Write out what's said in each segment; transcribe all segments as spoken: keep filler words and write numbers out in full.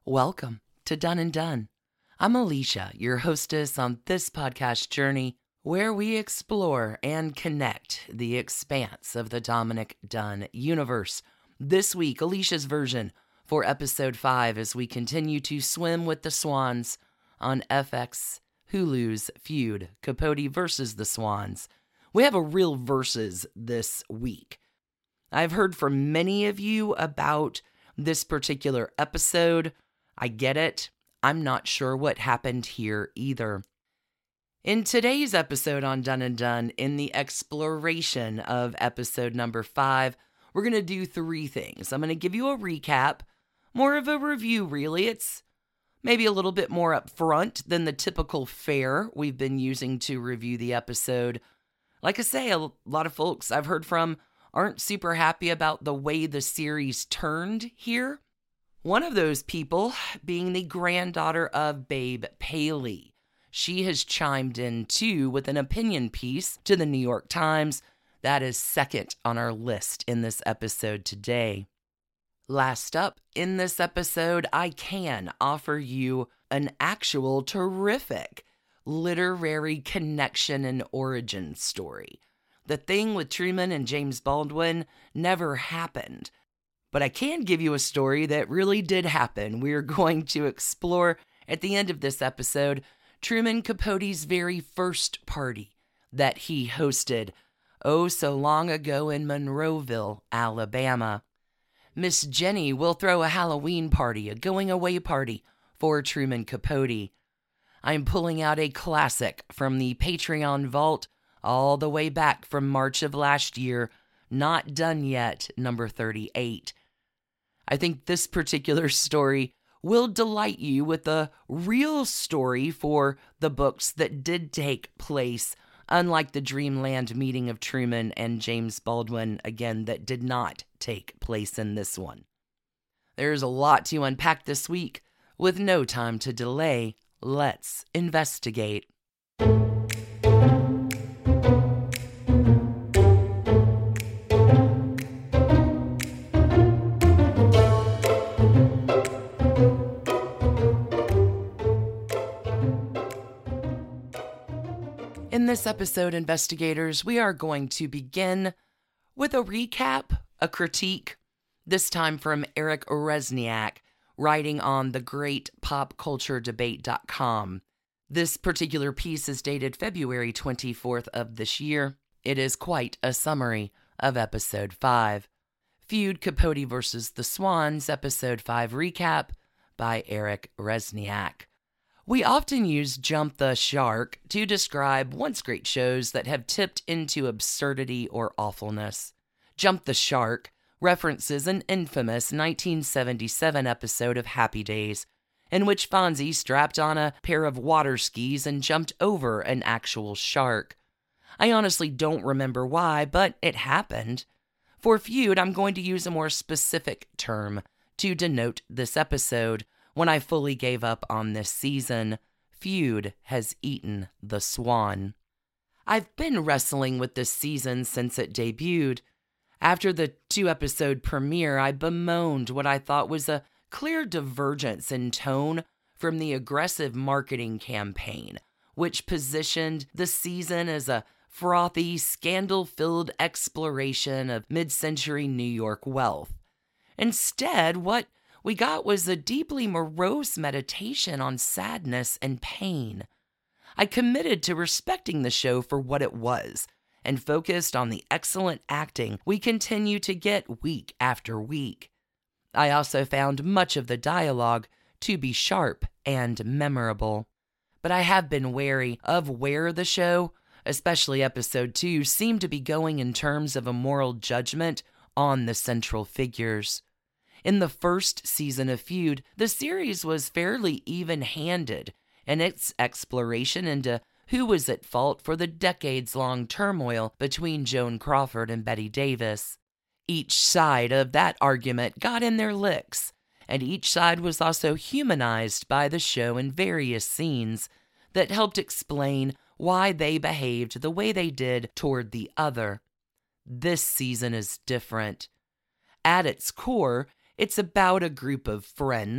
Welcome to Done and Done. I'm Alicia, your hostess on this podcast journey where we explore and connect the expanse of the Dominick Dunne universe. This week, Alicia's version for episode five as we continue to swim with the Swans on F X Hulu's Feud, Capote versus the Swans. We have a real versus this week. I've heard from many of you about this particular episode. I get it. I'm not sure what happened here either. In today's episode on Done and Done, in the exploration of episode number five, we're going to do three things. I'm going to give you a recap, more of a review really. It's maybe a little bit more upfront than the typical fare we've been using to review the episode. Like I say, a lot of folks I've heard from aren't super happy about the way the series turned here. One of those people being the granddaughter of Babe Paley. She has chimed in too with an opinion piece to the New York Times that is second on our list in this episode today. Last up in this episode, I can offer you an actual terrific literary connection and origin story. The thing with Truman and James Baldwin never happened. But I can give you a story that really did happen. We're going to explore, at the end of this episode, Truman Capote's very first party that he hosted, oh so long ago in Monroeville, Alabama. Miss Jenny will throw a Halloween party, a going-away party for Truman Capote. I'm pulling out a classic from the Patreon vault all the way back from March of last year, Not Done Yet, number thirty-eight. I think this particular story will delight you with a real story for the books that did take place, unlike the Dreamland meeting of Truman and James Baldwin, again, that did not take place in this one. There's a lot to unpack this week. With no time to delay, let's investigate. In this episode, investigators, we are going to begin with a recap, a critique, this time from Eric Resniak, writing on the great pop culture debate dot com. This particular piece is dated February twenty-fourth of this year. It is quite a summary of episode five. Feud, Capote versus the Swans, episode five recap by Eric Resniak. We often use Jump the Shark to describe once great shows that have tipped into absurdity or awfulness. Jump the Shark references an infamous nineteen seventy-seven episode of Happy Days, in which Fonzie strapped on a pair of water skis and jumped over an actual shark. I honestly don't remember why, but it happened. For Feud, I'm going to use a more specific term to denote this episode. When I fully gave up on this season, Feud has eaten the swan. I've been wrestling with this season since it debuted. After the two-episode premiere, I bemoaned what I thought was a clear divergence in tone from the aggressive marketing campaign, which positioned the season as a frothy, scandal-filled exploration of mid-century New York wealth. Instead, what we got was a deeply morose meditation on sadness and pain. I committed to respecting the show for what it was and focused on the excellent acting we continue to get week after week. I also found much of the dialogue to be sharp and memorable. But I have been wary of where the show, especially episode two, seemed to be going in terms of a moral judgment on the central figures. In the first season of Feud, the series was fairly even-handed in its exploration into who was at fault for the decades-long turmoil between Joan Crawford and Bette Davis. Each side of that argument got in their licks, and each side was also humanized by the show in various scenes that helped explain why they behaved the way they did toward the other. This season is different. At its core, it's about a group of friends,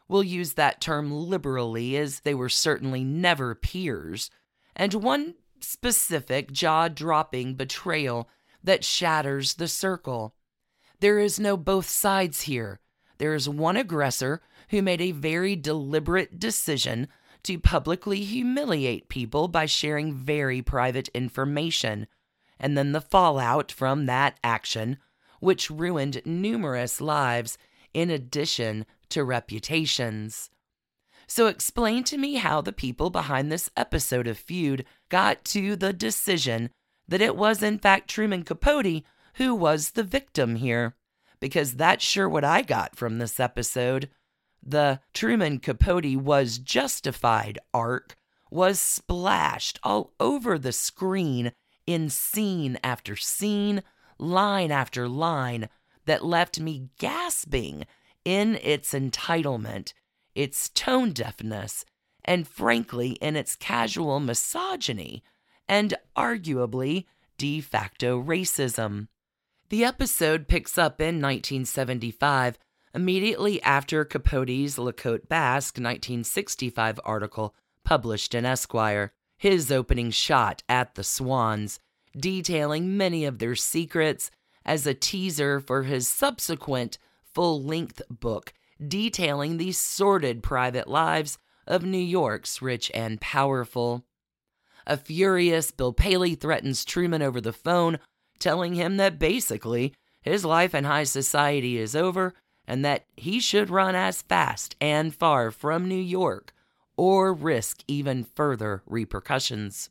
We'll use that term liberally, as they were certainly never peers. And one specific jaw-dropping betrayal that shatters the circle. There is no both sides here. There is one aggressor who made a very deliberate decision to publicly humiliate people by sharing very private information, and then the fallout from that action, which ruined numerous lives in addition to reputations. So explain to me how the people behind this episode of Feud got to the decision that it was in fact Truman Capote who was the victim here, because that's sure what I got from this episode. The Truman Capote was justified arc was splashed all over the screen in scene after scene, line after line, that left me gasping in its entitlement, its tone deafness, and frankly in its casual misogyny and arguably de facto racism. The episode picks up in nineteen seventy-five, immediately after Capote's La Côte Basque nineteen sixty-five article published in Esquire, his opening shot at the Swans, detailing many of their secrets as a teaser for his subsequent full-length book detailing the sordid private lives of New York's rich and powerful. A furious Bill Paley threatens Truman over the phone, telling him that basically his life in high society is over and that he should run as fast and far from New York or risk even further repercussions.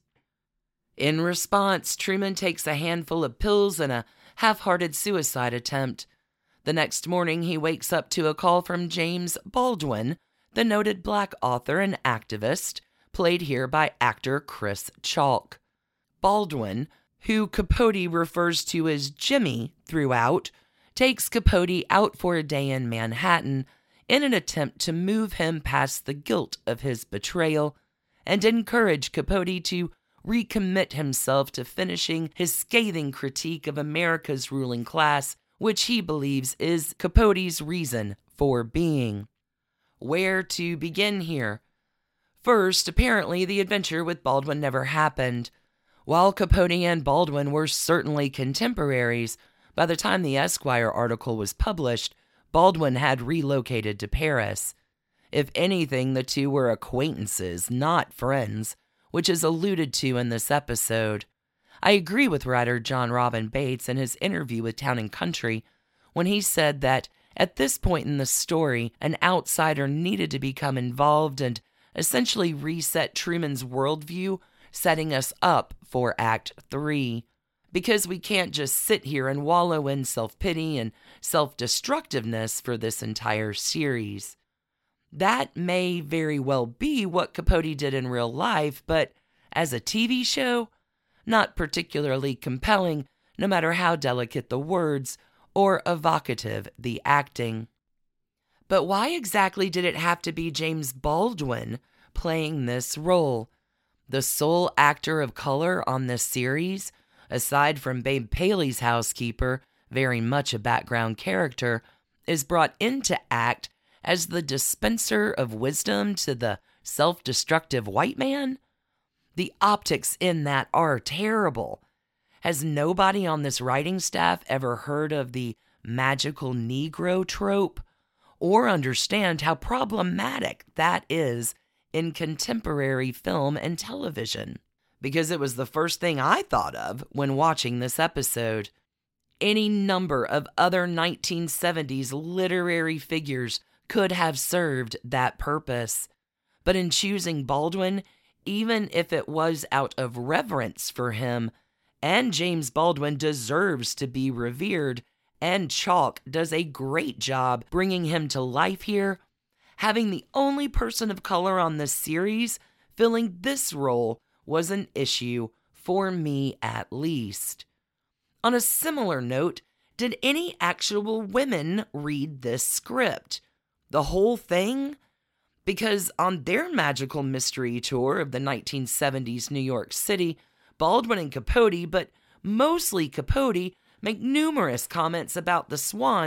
In response, Truman takes a handful of pills and a half-hearted suicide attempt. The next morning, he wakes up to a call from James Baldwin, the noted black author and activist, played here by actor Chris Chalk. Baldwin, who Capote refers to as Jimmy throughout, takes Capote out for a day in Manhattan in an attempt to move him past the guilt of his betrayal and encourage Capote to recommit himself to finishing his scathing critique of America's ruling class, which he believes is Capote's reason for being. Where to begin here? First, apparently the adventure with Baldwin never happened. While Capote and Baldwin were certainly contemporaries, by the time the Esquire article was published, Baldwin had relocated to Paris. If anything, the two were acquaintances, not friends, which is alluded to in this episode. I agree with writer John Robin Bates in his interview with Town and Country when he said that at this point in the story, an outsider needed to become involved and essentially reset Truman's worldview, setting us up for Act three. Because we can't just sit here and wallow in self-pity and self-destructiveness for this entire series. That may very well be what Capote did in real life, but as a T V show, not particularly compelling, no matter how delicate the words or evocative the acting. But why exactly did it have to be James Baldwin playing this role? The sole actor of color on this series, aside from Babe Paley's housekeeper, very much a background character, is brought into act as the dispenser of wisdom to the self-destructive white man? The optics in that are terrible. Has nobody on this writing staff ever heard of the magical Negro trope? Or understand how problematic that is in contemporary film and television? Because it was the first thing I thought of when watching this episode. Any number of other nineteen seventies literary figures could have served that purpose. But in choosing Baldwin, even if it was out of reverence for him, and James Baldwin deserves to be revered, and Chalk does a great job bringing him to life here, having the only person of color on this series filling this role was an issue, for me at least. On a similar note, did any actual women read this script? The whole thing? Because on their magical mystery tour of the nineteen seventies New York City, Baldwin and Capote, but mostly Capote, make numerous comments about the Swans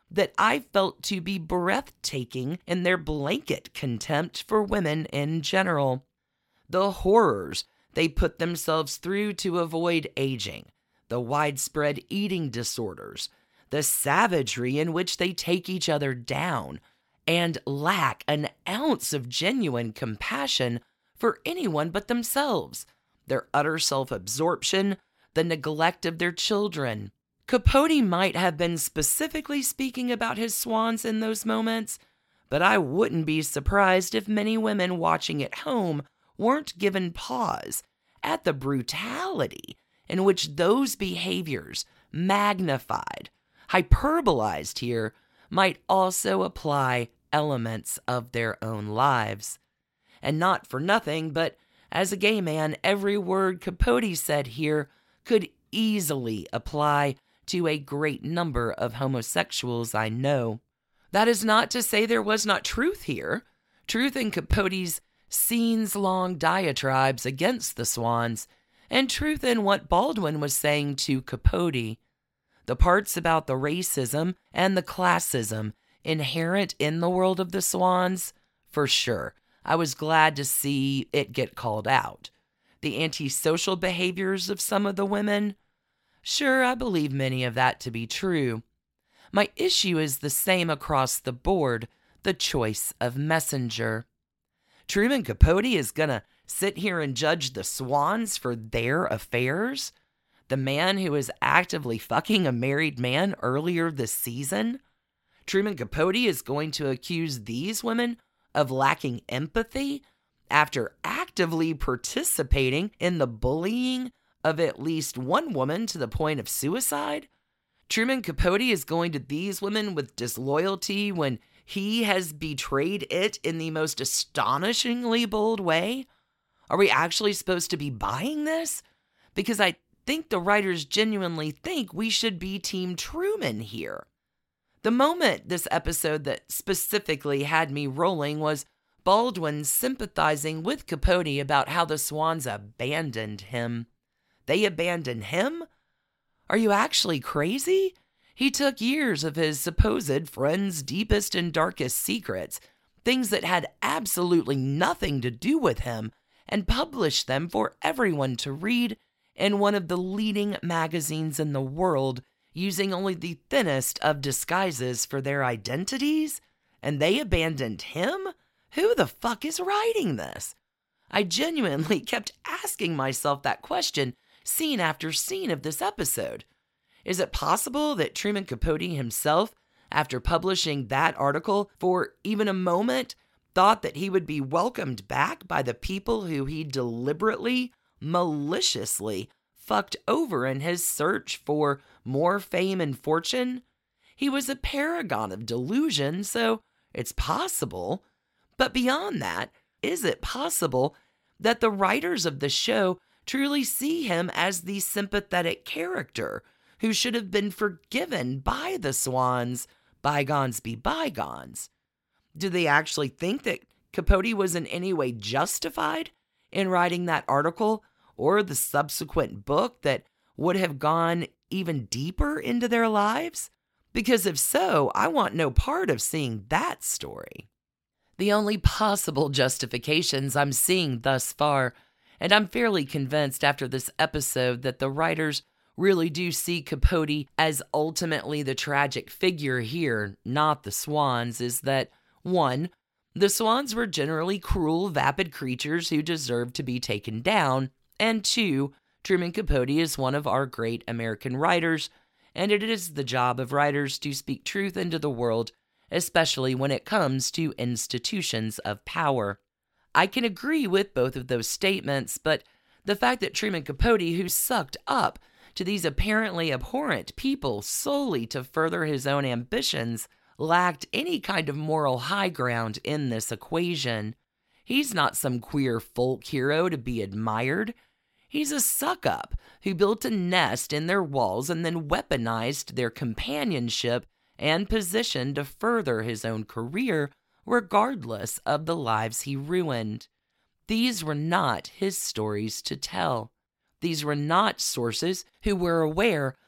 that I felt to be breathtaking in their blanket contempt for women in general. The horrors they put themselves through to avoid aging, the widespread eating disorders, the savagery in which they take each other down, and lack an ounce of genuine compassion for anyone but themselves, their utter self-absorption, the neglect of their children. Capote might have been specifically speaking about his swans in those moments, but I wouldn't be surprised if many women watching at home weren't given pause at the brutality in which those behaviors, magnified, hyperbolized here, might also apply elements of their own lives. And not for nothing, but as a gay man, every word Capote said here could easily apply to a great number of homosexuals I know. That is not to say there was not truth here. Truth in Capote's scenes-long diatribes against the swans, and truth in what Baldwin was saying to Capote. The parts about the racism and the classism inherent in the world of the swans, for sure, I was glad to see it get called out. The antisocial behaviors of some of the women, sure, I believe many of that to be true. My issue is the same across the board, the choice of messenger. Truman Capote is gonna sit here and judge the swans for their affairs? The man who was actively fucking a married man earlier this season? Truman Capote is going to accuse these women of lacking empathy after actively participating in the bullying of at least one woman to the point of suicide? Truman Capote is going to these women with disloyalty when he has betrayed it in the most astonishingly bold way? Are we actually supposed to be buying this? Because I think the writers genuinely think we should be Team Truman here. The moment this episode that specifically had me rolling was Baldwin sympathizing with Capote about how the swans abandoned him. They abandoned him? Are you actually crazy? He took years of his supposed friend's deepest and darkest secrets, things that had absolutely nothing to do with him, and published them for everyone to read in one of the leading magazines in the world, using only the thinnest of disguises for their identities? And they abandoned him? Who the fuck is writing this? I genuinely kept asking myself that question scene after scene of this episode. Is it possible that Truman Capote himself, after publishing that article, for even a moment, thought that he would be welcomed back by the people who he deliberately, maliciously fucked over in his search for more fame and fortune? He was a paragon of delusion, so it's possible. But beyond that, is it possible that the writers of the show truly see him as the sympathetic character who should have been forgiven by the swans? Bygones be bygones. Do they actually think that Capote was in any way justified in writing that article or the subsequent book that would have gone even deeper into their lives? Because if so, I want no part of seeing that story. The only possible justifications I'm seeing thus far, and I'm fairly convinced after this episode that the writers really do see Capote as ultimately the tragic figure here, not the swans, is that, one, the swans were generally cruel, vapid creatures who deserved to be taken down, and two, Truman Capote is one of our great American writers, and it is the job of writers to speak truth into the world, especially when it comes to institutions of power. I can agree with both of those statements, but the fact that Truman Capote, who sucked up to these apparently abhorrent people solely to further his own ambitions, lacked any kind of moral high ground in this equation. He's not some queer folk hero to be admired. He's a suck-up who built a nest in their walls and then weaponized their companionship and position to further his own career, regardless of the lives he ruined. These were not his stories to tell. These were not sources who were aware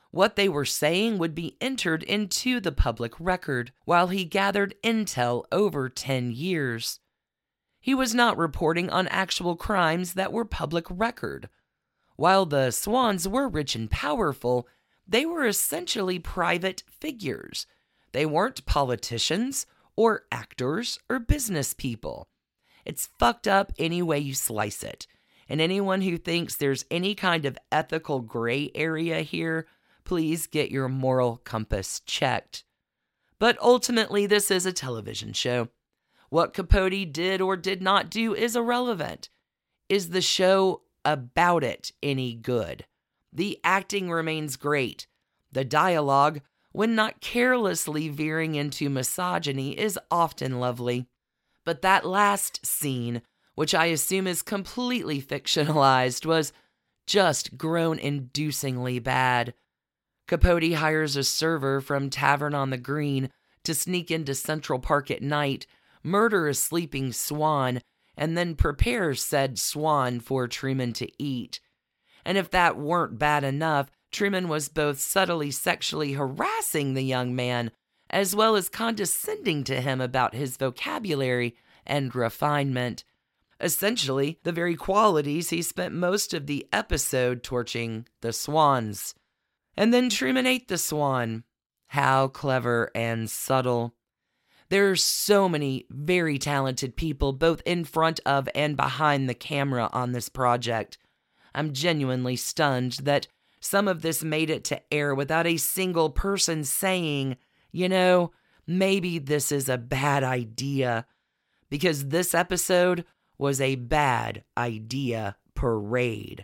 What they were saying would be entered into the public record while he gathered intel over ten years. He was not reporting on actual crimes that were public record. While the Swans were rich and powerful, they were essentially private figures. They weren't politicians or actors or business people. It's fucked up any way you slice it. And anyone who thinks there's any kind of ethical gray area here, please get your moral compass checked. But ultimately, this is a television show. What Capote did or did not do is irrelevant. Is the show about it any good? The acting remains great. The dialogue, when not carelessly veering into misogyny, is often lovely. But that last scene, which I assume is completely fictionalized, was just groan-inducingly bad. Capote hires a server from Tavern on the Green to sneak into Central Park at night, murder a sleeping swan, and then prepare said swan for Truman to eat. And if that weren't bad enough, Truman was both subtly sexually harassing the young man, as well as condescending to him about his vocabulary and refinement. Essentially, the very qualities he spent most of the episode torching the swans. And then Truman ate the swan. How clever and subtle. There are so many very talented people both in front of and behind the camera on this project. I'm genuinely stunned that some of this made it to air without a single person saying, you know, maybe this is a bad idea. Because this episode was a bad idea parade.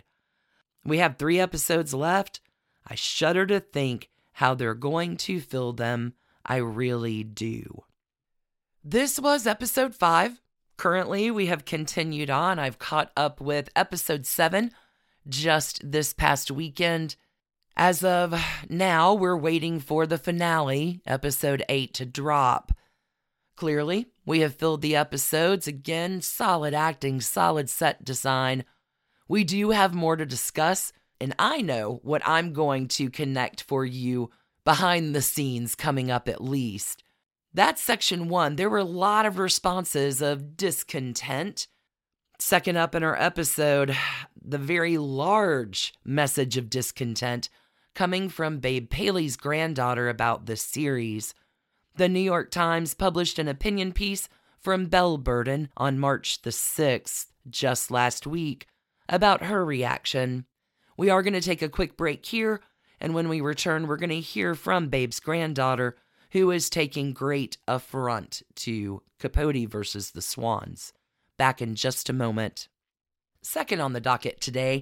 We have three episodes left. I shudder to think how they're going to fill them. I really do. This was episode five. Currently, we have continued on. I've caught up with episode seven just this past weekend. As of now, we're waiting for the finale, episode eight, to drop. Clearly, we have filled the episodes. Again, solid acting, solid set design. We do have more to discuss, and I know what I'm going to connect for you behind the scenes coming up at least. That's section one. There were a lot of responses of discontent. Second up in our episode, the very large message of discontent coming from Babe Paley's granddaughter about the series. The New York Times published an opinion piece from Belle Burden on March the sixth, just last week, about her reaction. We are going to take a quick break here, and when we return, we're going to hear from Babe's granddaughter, who is taking great affront to Capote versus the Swans. Back in just a moment. Second on the docket today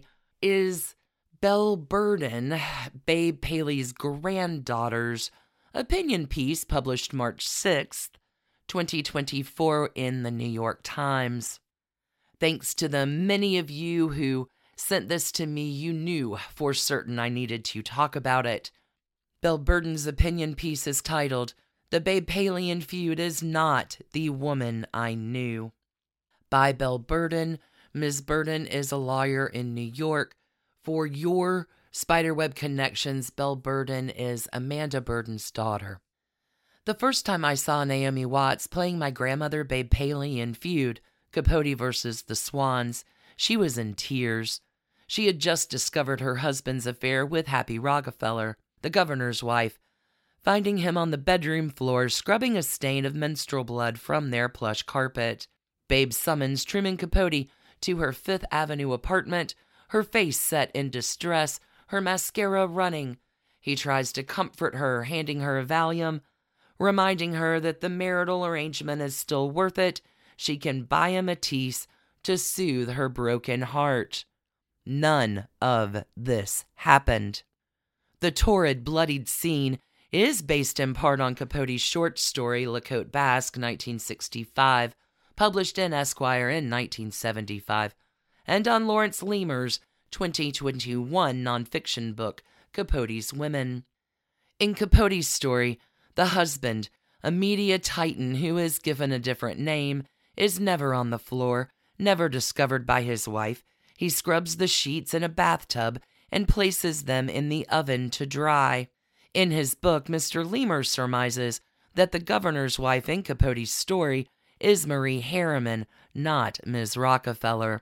is Belle Burden, Babe Paley's granddaughter's opinion piece published March sixth, twenty twenty-four in the New York Times. Thanks to the many of you who sent this to me, you knew for certain I needed to talk about it. Belle Burden's opinion piece is titled, "The Babe Paley Feud is Not the Woman I Knew." By Belle Burden. Miz Burden is a lawyer in New York. For your Spiderweb connections, Belle Burden is Amanda Burden's daughter. The first time I saw Naomi Watts playing my grandmother Babe Paley in Feud, Capote versus the Swans, she was in tears. She had just discovered her husband's affair with Happy Rockefeller, the governor's wife, finding him on the bedroom floor scrubbing a stain of menstrual blood from their plush carpet. Babe summons Truman Capote to her Fifth Avenue apartment, her face set in distress, her mascara running. He tries to comfort her, handing her a Valium, reminding her that the marital arrangement is still worth it. She can buy a Matisse to soothe her broken heart. None of this happened. The torrid, bloodied scene is based in part on Capote's short story, La Côte Basque, nineteen sixty-five, published in Esquire in nineteen seventy-five, and on Lawrence Lemur's twenty twenty-one nonfiction book, Capote's Women. In Capote's story, the husband, a media titan who is given a different name, is never on the floor, never discovered by his wife. He scrubs the sheets in a bathtub and places them in the oven to dry. In his book, Mister Lemur surmises that the governor's wife in Capote's story is Marie Harriman, not Miz Rockefeller.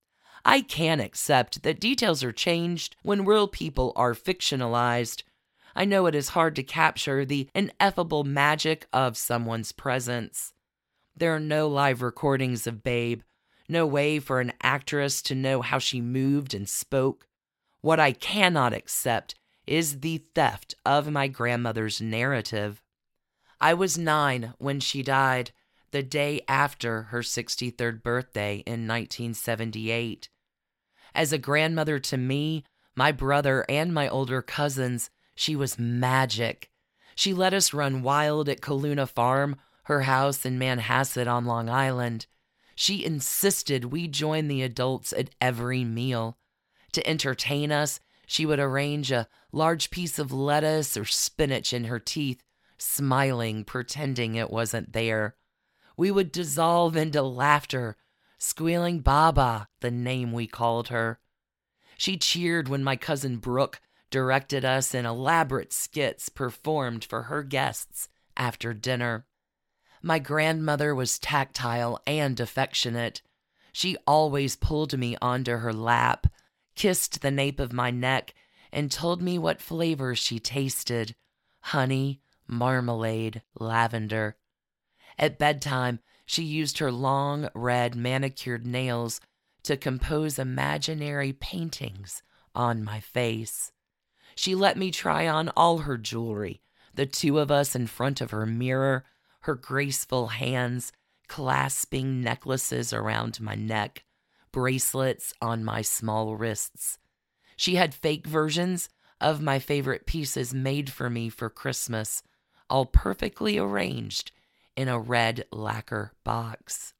I can accept that details are changed when real people are fictionalized. I know it is hard to capture the ineffable magic of someone's presence. There are no live recordings of Babe, no way for an actress to know how she moved and spoke. What I cannot accept is the theft of my grandmother's narrative. I was nine when she died, the day after her sixty-third birthday in nineteen seventy-eight. As a grandmother to me, my brother, and my older cousins, she was magic. She let us run wild at Kaluna Farm, her house in Manhasset on Long Island. She insisted we join the adults at every meal. To entertain us, she would arrange a large piece of lettuce or spinach in her teeth, smiling, pretending it wasn't there. We would dissolve into laughter, squealing Baba, the name we called her. She cheered when my cousin Brooke directed us in elaborate skits performed for her guests after dinner. My grandmother was tactile and affectionate. She always pulled me onto her lap, kissed the nape of my neck, and told me what flavor she tasted: honey, marmalade, lavender. At bedtime, she used her long, red, manicured nails to compose imaginary paintings on my face. She let me try on all her jewelry, the two of us in front of her mirror, her graceful hands clasping necklaces around my neck, bracelets on my small wrists. She had fake versions of my favorite pieces made for me for Christmas, all perfectly arranged in a red lacquer box.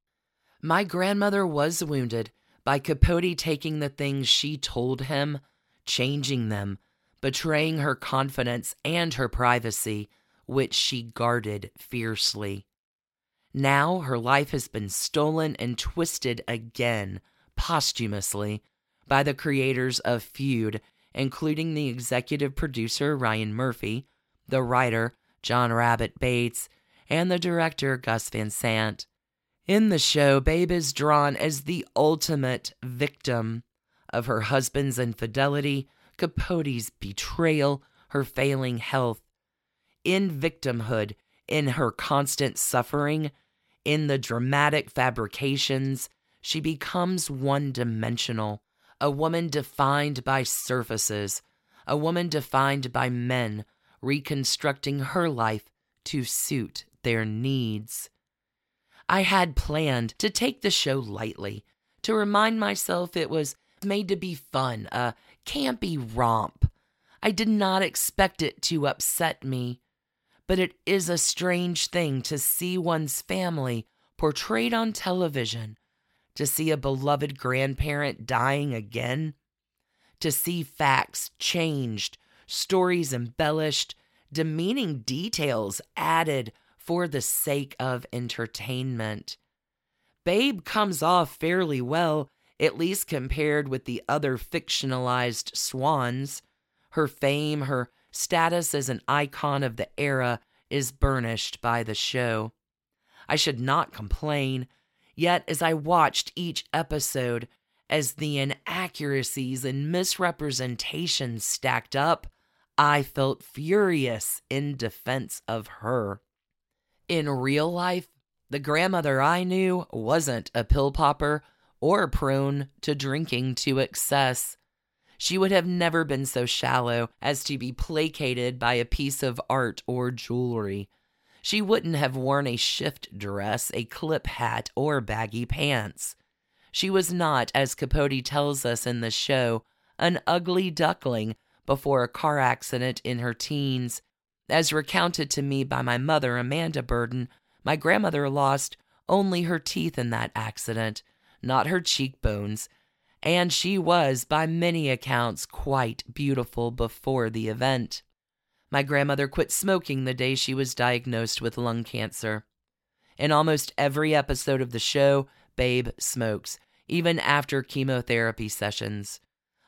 My grandmother was wounded by Capote taking the things she told him, changing them, betraying her confidence and her privacy, which she guarded fiercely. Now her life has been stolen and twisted again, posthumously, by the creators of Feud, including the executive producer Ryan Murphy, the writer John Rabbit Bates, and the director Gus Van Sant. In the show, Babe is drawn as the ultimate victim of her husband's infidelity, Capote's betrayal, her failing health. In victimhood, in her constant suffering, in the dramatic fabrications, she becomes one-dimensional, a woman defined by surfaces, a woman defined by men, reconstructing her life to suit their needs. I had planned to take the show lightly, to remind myself it was made to be fun, a campy romp. I did not expect it to upset me, but it is a strange thing to see one's family portrayed on television, to see a beloved grandparent dying again, to see facts changed, stories embellished, demeaning details added for the sake of entertainment. Babe comes off fairly well, at least compared with the other fictionalized swans. Her fame, her status as an icon of the era is burnished by the show. I should not complain, yet as I watched each episode, as the inaccuracies and misrepresentations stacked up, I felt furious in defense of her. In real life, the grandmother I knew wasn't a pill popper or prone to drinking to excess. She would have never been so shallow as to be placated by a piece of art or jewelry. She wouldn't have worn a shift dress, a clip hat, or baggy pants. She was not, as Capote tells us in the show, an ugly duckling before a car accident in her teens. As recounted to me by my mother, Amanda Burden, my grandmother lost only her teeth in that accident, not her cheekbones, and she was, by many accounts, quite beautiful before the event. My grandmother quit smoking the day she was diagnosed with lung cancer. In almost every episode of the show, Babe smokes, even after chemotherapy sessions.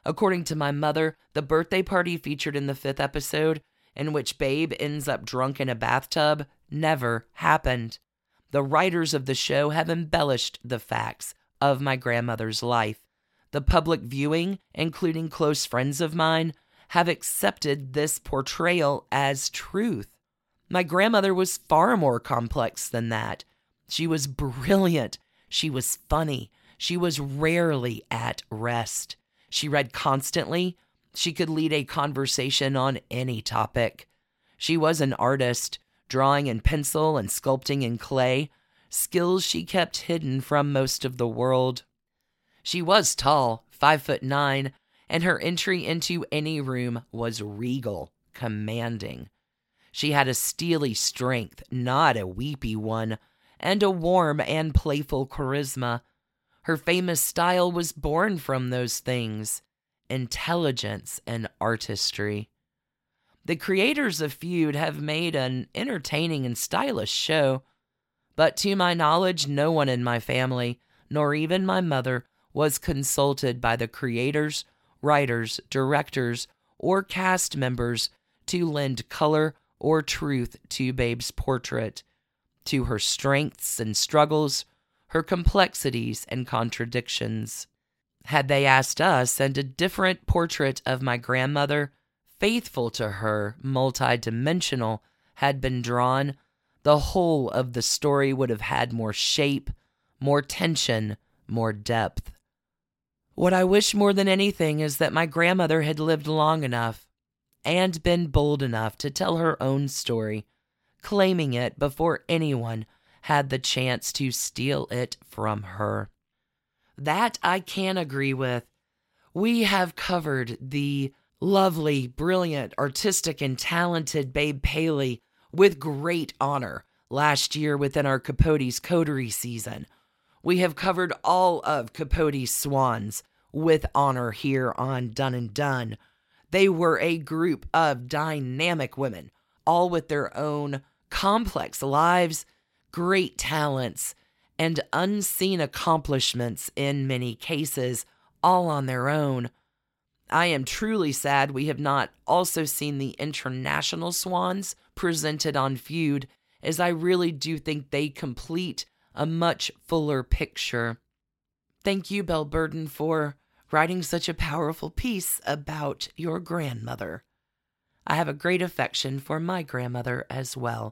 According to my mother, the birthday party featured in the fifth episode, in which Babe ends up drunk in a bathtub, never happened. The writers of the show have embellished the facts of my grandmother's life. The public viewing, including close friends of mine, have accepted this portrayal as truth. My grandmother was far more complex than that. She was brilliant. She was funny. She was rarely at rest. She read constantly. She could lead a conversation on any topic. She was an artist, drawing in pencil and sculpting in clay, skills she kept hidden from most of the world. She was tall, five foot nine, and her entry into any room was regal, commanding. She had a steely strength, not a weepy one, and a warm and playful charisma. Her famous style was born from those things, intelligence and artistry. The creators of Feud have made an entertaining and stylish show, but to my knowledge, no one in my family, nor even my mother, was consulted by the creators, writers, directors, or cast members to lend color or truth to Babe's portrait, to her strengths and struggles, her complexities and contradictions. Had they asked us, and a different portrait of my grandmother, faithful to her, multi-dimensional, had been drawn, the whole of the story would have had more shape, more tension, more depth. What I wish more than anything is that my grandmother had lived long enough and been bold enough to tell her own story, claiming it before anyone had the chance to steal it from her. That I can agree with. We have covered the lovely, brilliant, artistic, and talented Babe Paley with great honor last year within our Capote's Coterie season. We have covered all of Capote's Swans with honor here on Done and Done. They were a group of dynamic women, all with their own complex lives, great talents, and unseen accomplishments in many cases, all on their own. I am truly sad we have not also seen the international swans presented on Feud, as I really do think they complete a much fuller picture. Thank you, Belle Burden, for writing such a powerful piece about your grandmother. I have a great affection for my grandmother as well.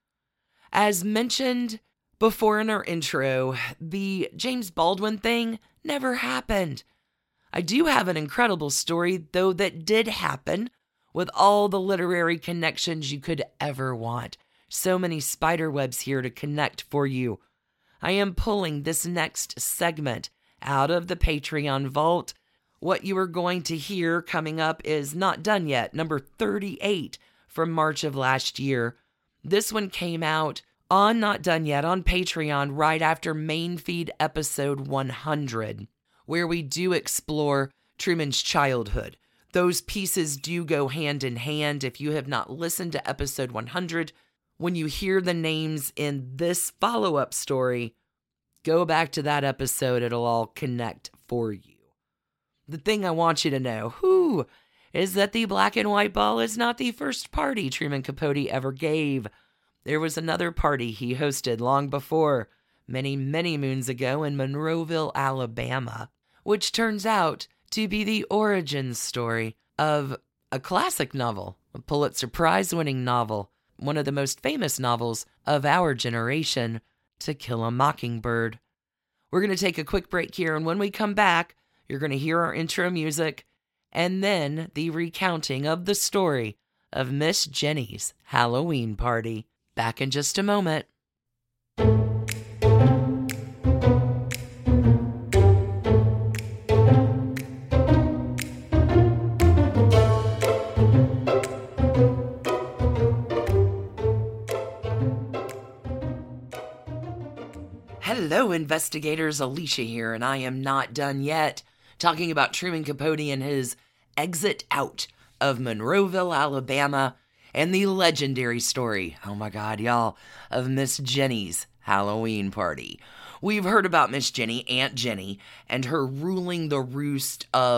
As mentioned before in our intro, the James Baldwin thing never happened. I do have an incredible story, though, that did happen with all the literary connections you could ever want. So many spider webs here to connect for you. I am pulling this next segment out of the Patreon vault. What you are going to hear coming up is Not Done Yet, number thirty-eight from March of last year. This one came out on Not Done Yet on Patreon right after main feed episode one hundred, where we do explore Truman's childhood. Those pieces do go hand in hand. If you have not listened to episode one hundred, when you hear the names in this follow-up story, go back to that episode. It'll all connect for you. The thing I want you to know, whoo, is that the Black and White Ball is not the first party Truman Capote ever gave. There was another party he hosted long before, many, many moons ago in Monroeville, Alabama, which turns out to be the origin story of a classic novel, a Pulitzer Prize-winning novel, one of the most famous novels of our generation, To Kill a Mockingbird. We're going to take a quick break here, and when we come back, you're going to hear our intro music, and then the recounting of the story of Miss Jenny's Halloween party. Back in just a moment. Hello, investigators. Alicia here, and I am not done yet talking about Truman Capote and his exit out of Monroeville, Alabama, and the legendary story, oh my God, y'all, of Miss Jenny's Halloween party. We've heard about Miss Jenny, Aunt Jenny, and her ruling the roost of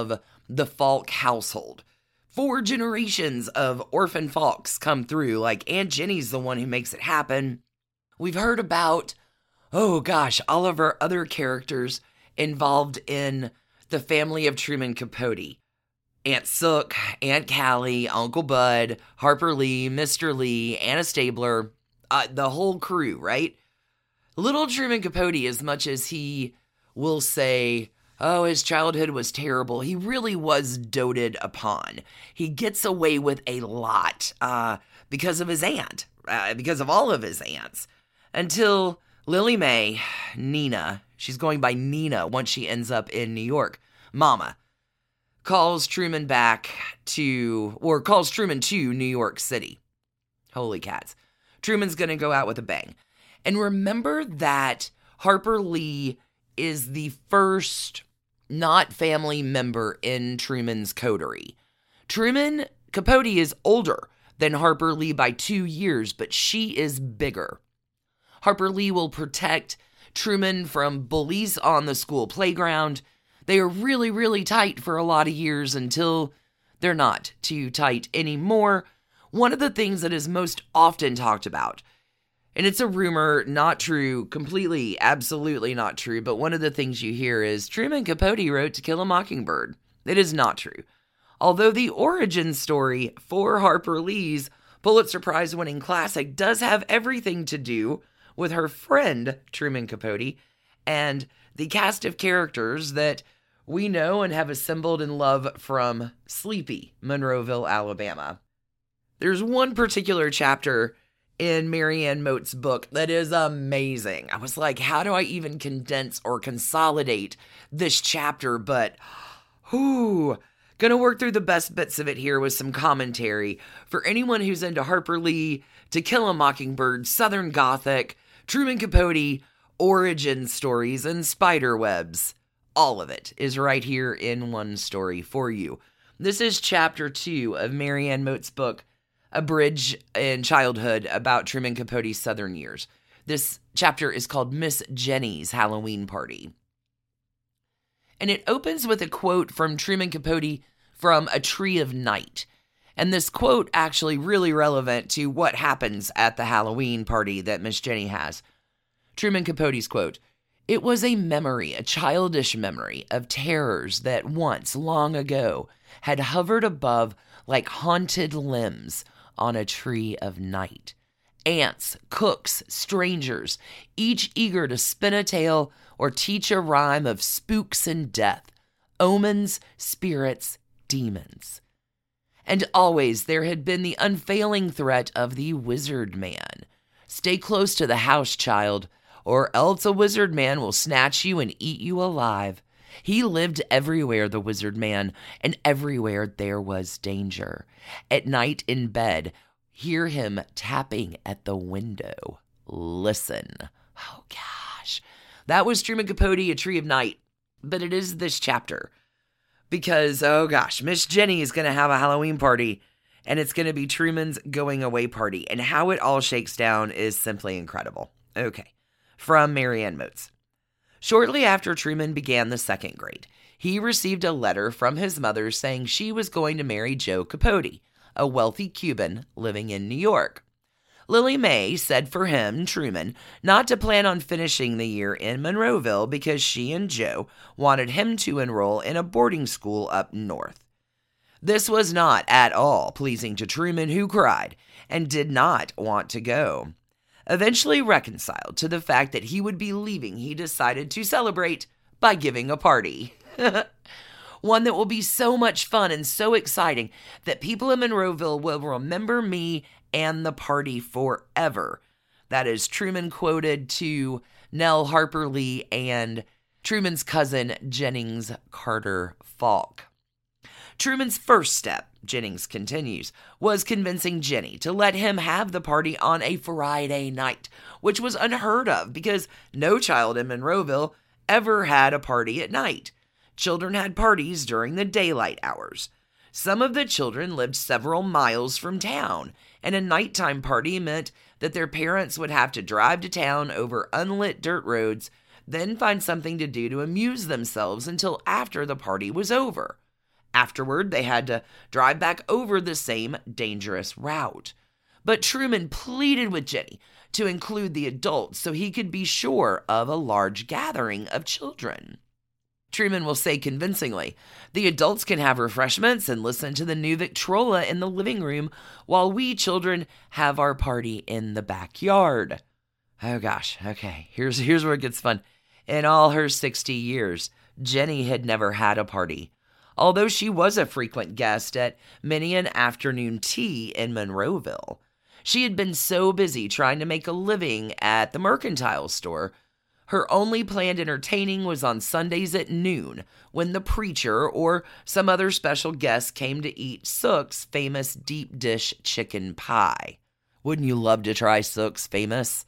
the Falk household. Four generations of orphan Falks come through, like Aunt Jenny's the one who makes it happen. We've heard about, oh gosh, all of our other characters involved in the family of Truman Capote. Aunt Sook, Aunt Callie, Uncle Bud, Harper Lee, Mister Lee, Anna Stabler, uh, the whole crew, right? Little Truman Capote, as much as he will say, oh, his childhood was terrible, he really was doted upon. He gets away with a lot uh, because of his aunt, uh, because of all of his aunts. Until Lily Mae, Nina, she's going by Nina once she ends up in New York, Mama, calls Truman back to, or calls Truman to New York City. Holy cats. Truman's going to go out with a bang. And remember that Harper Lee is the first not family member in Truman's coterie. Truman Capote is older than Harper Lee by two years, but she is bigger. Harper Lee will protect Truman from bullies on the school playground. They are really, really tight for a lot of years until they're not too tight anymore. One of the things that is most often talked about, and it's a rumor, not true, completely, absolutely not true, but one of the things you hear is Truman Capote wrote To Kill a Mockingbird. It is not true. Although the origin story for Harper Lee's Pulitzer Prize-winning classic does have everything to do with her friend, Truman Capote, and the cast of characters that we know and have assembled in love from sleepy Monroeville, Alabama. There's one particular chapter in Marianne Moat's book that is amazing. I was like, how do I even condense or consolidate this chapter? But, whoo, gonna work through the best bits of it here with some commentary. For anyone who's into Harper Lee, To Kill a Mockingbird, Southern Gothic, Truman Capote, origin stories, and spider webs. All of it is right here in one story for you. This is chapter two of Marianne Moat's book, A Bridge in Childhood, about Truman Capote's Southern years. This chapter is called Miss Jenny's Halloween Party. And it opens with a quote from Truman Capote from A Tree of Night. And this quote actually really relevant to what happens at the Halloween party that Miss Jenny has. Truman Capote's quote, "It was a memory, a childish memory of terrors that once, long ago, had hovered above like haunted limbs on a tree of night. Ants, cooks, strangers, each eager to spin a tale or teach a rhyme of spooks and death, omens, spirits, demons. And always there had been the unfailing threat of the wizard man. Stay close to the house, child, or else a wizard man will snatch you and eat you alive. He lived everywhere, the wizard man, and everywhere there was danger. At night in bed, hear him tapping at the window. Listen." Oh, gosh. That was Truman Capote, A Tree of Night. But it is this chapter. Because, oh gosh, Miss Jenny is going to have a Halloween party, and it's going to be Truman's going away party. And how it all shakes down is simply incredible. Okay. From Marianne Moats. Shortly after Truman began the second grade, he received a letter from his mother saying she was going to marry Joe Capote, a wealthy Cuban living in New York. Lily Mae said for him, Truman, not to plan on finishing the year in Monroeville because she and Joe wanted him to enroll in a boarding school up north. This was not at all pleasing to Truman, who cried and did not want to go. Eventually reconciled to the fact that he would be leaving, he decided to celebrate by giving a party. One that will be so much fun and so exciting that people in Monroeville will remember me and the party forever. That is Truman quoted to Nell Harper Lee and Truman's cousin Jennings Carter Falk. Truman's first step, Jennings continues, was convincing Jenny to let him have the party on a Friday night, which was unheard of because no child in Monroeville ever had a party at night. Children had parties during the daylight hours. Some of the children lived several miles from town, and a nighttime party meant that their parents would have to drive to town over unlit dirt roads, then find something to do to amuse themselves until after the party was over. Afterward, they had to drive back over the same dangerous route. But Truman pleaded with Jenny to include the adults so he could be sure of a large gathering of children. Truman will say convincingly, "The adults can have refreshments and listen to the new Victrola in the living room while we children have our party in the backyard." Oh gosh, okay, here's, here's where it gets fun. In all her sixty years, Jenny had never had a party, although she was a frequent guest at many an afternoon tea in Monroeville. She had been so busy trying to make a living at the mercantile store, her only planned entertaining was on Sundays at noon, when the preacher or some other special guest came to eat Sook's famous deep dish chicken pie. Wouldn't you love to try Sook's famous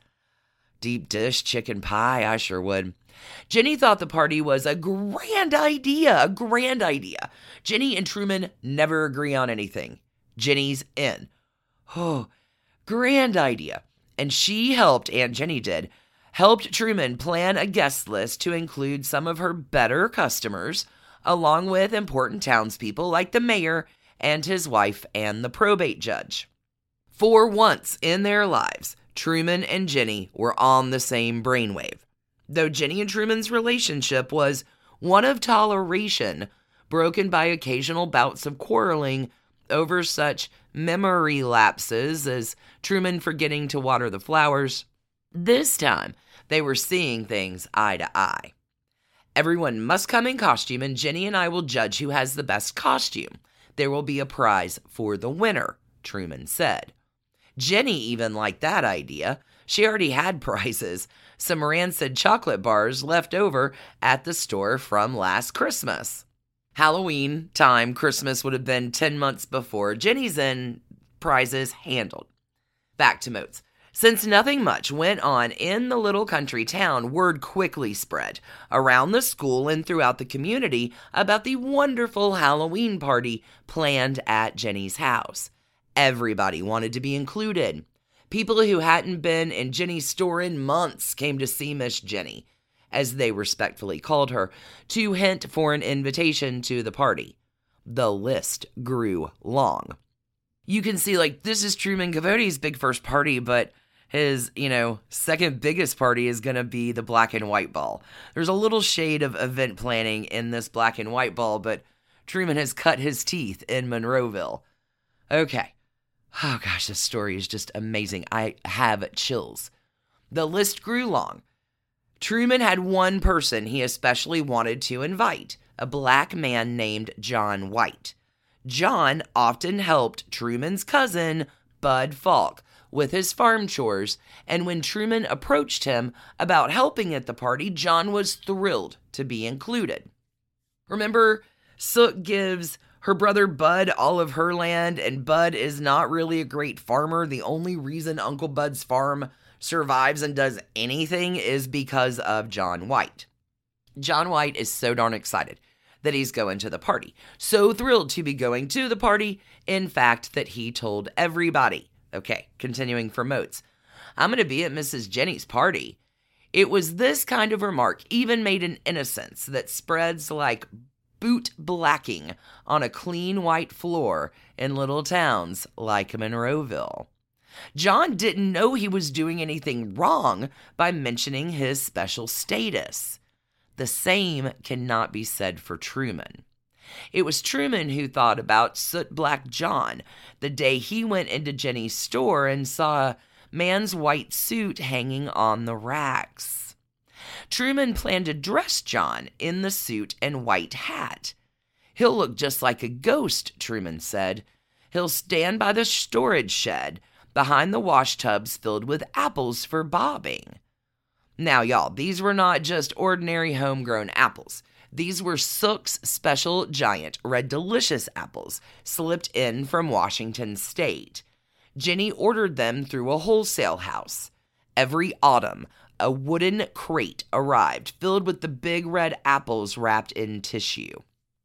deep dish chicken pie? I sure would. Jenny thought the party was a grand idea, a grand idea. Jenny and Truman never agree on anything. Jenny's in. Oh, grand idea. And she helped, Aunt Jenny did, helped Truman plan a guest list to include some of her better customers, along with important townspeople like the mayor and his wife and the probate judge. For once in their lives, Truman and Jenny were on the same brainwave. Though Jenny and Truman's relationship was one of toleration, broken by occasional bouts of quarreling over such memory lapses as Truman forgetting to water the flowers, this time they were seeing things eye to eye. Everyone must come in costume, and Jenny and I will judge who has the best costume. There will be a prize for the winner, Truman said. Jenny even liked that idea. She already had prizes, some rancid chocolate bars left over at the store from last Christmas. Halloween time, Christmas would have been ten months before. Jenny's in, prizes handled. Back to Moats. Since nothing much went on in the little country town, word quickly spread around the school and throughout the community about the wonderful Halloween party planned at Jenny's house. Everybody wanted to be included. People who hadn't been in Jenny's store in months came to see Miss Jenny, as they respectfully called her, to hint for an invitation to the party. The list grew long. You can see, like, this is Truman Capote's big first party, but his, you know, second biggest party is going to be the black and white ball. There's a little shade of event planning in this black and white ball, but Truman has cut his teeth in Monroeville. Okay. Oh gosh, this story is just amazing. I have chills. The list grew long. Truman had one person he especially wanted to invite, a black man named John White. John often helped Truman's cousin, Bud Falk, with his farm chores, and when Truman approached him about helping at the party, John was thrilled to be included. Remember, Sook gives her brother Bud all of her land, and Bud is not really a great farmer. The only reason Uncle Bud's farm survives and does anything is because of John White. John White is so darn excited that he's going to the party. So thrilled to be going to the party, in fact, that he told everybody. Okay, continuing for Moats. I'm going to be at Missus Jenny's party. It was this kind of remark, even made in innocence, that spreads like boot blacking on a clean white floor in little towns like Monroeville. John didn't know he was doing anything wrong by mentioning his special status. The same cannot be said for Truman. It was Truman who thought about Soot Black John the day he went into Jenny's store and saw a man's white suit hanging on the racks. Truman planned to dress John in the suit and white hat. He'll look just like a ghost, Truman said. He'll stand by the storage shed behind the wash tubs filled with apples for bobbing. Now, y'all, these were not just ordinary homegrown apples. These were Sook's special giant red delicious apples slipped in from Washington State. Jenny ordered them through a wholesale house. Every autumn, a wooden crate arrived filled with the big red apples wrapped in tissue.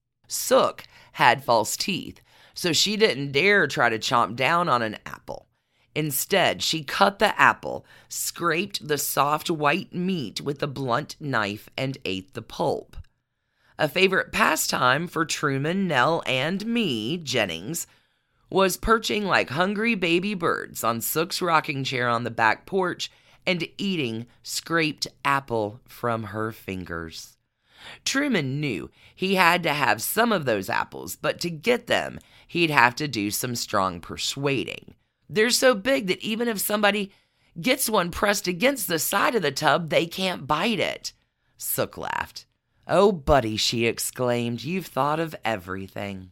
Sook had false teeth, so she didn't dare try to chomp down on an apple. Instead, she cut the apple, scraped the soft white meat with a blunt knife, and ate the pulp. A favorite pastime for Truman, Nell, and me, Jennings, was perching like hungry baby birds on Sook's rocking chair on the back porch and eating scraped apple from her fingers. Truman knew he had to have some of those apples, but to get them, he'd have to do some strong persuading. They're so big that even if somebody gets one pressed against the side of the tub, they can't bite it. Sook laughed. "Oh, buddy," she exclaimed, "you've thought of everything."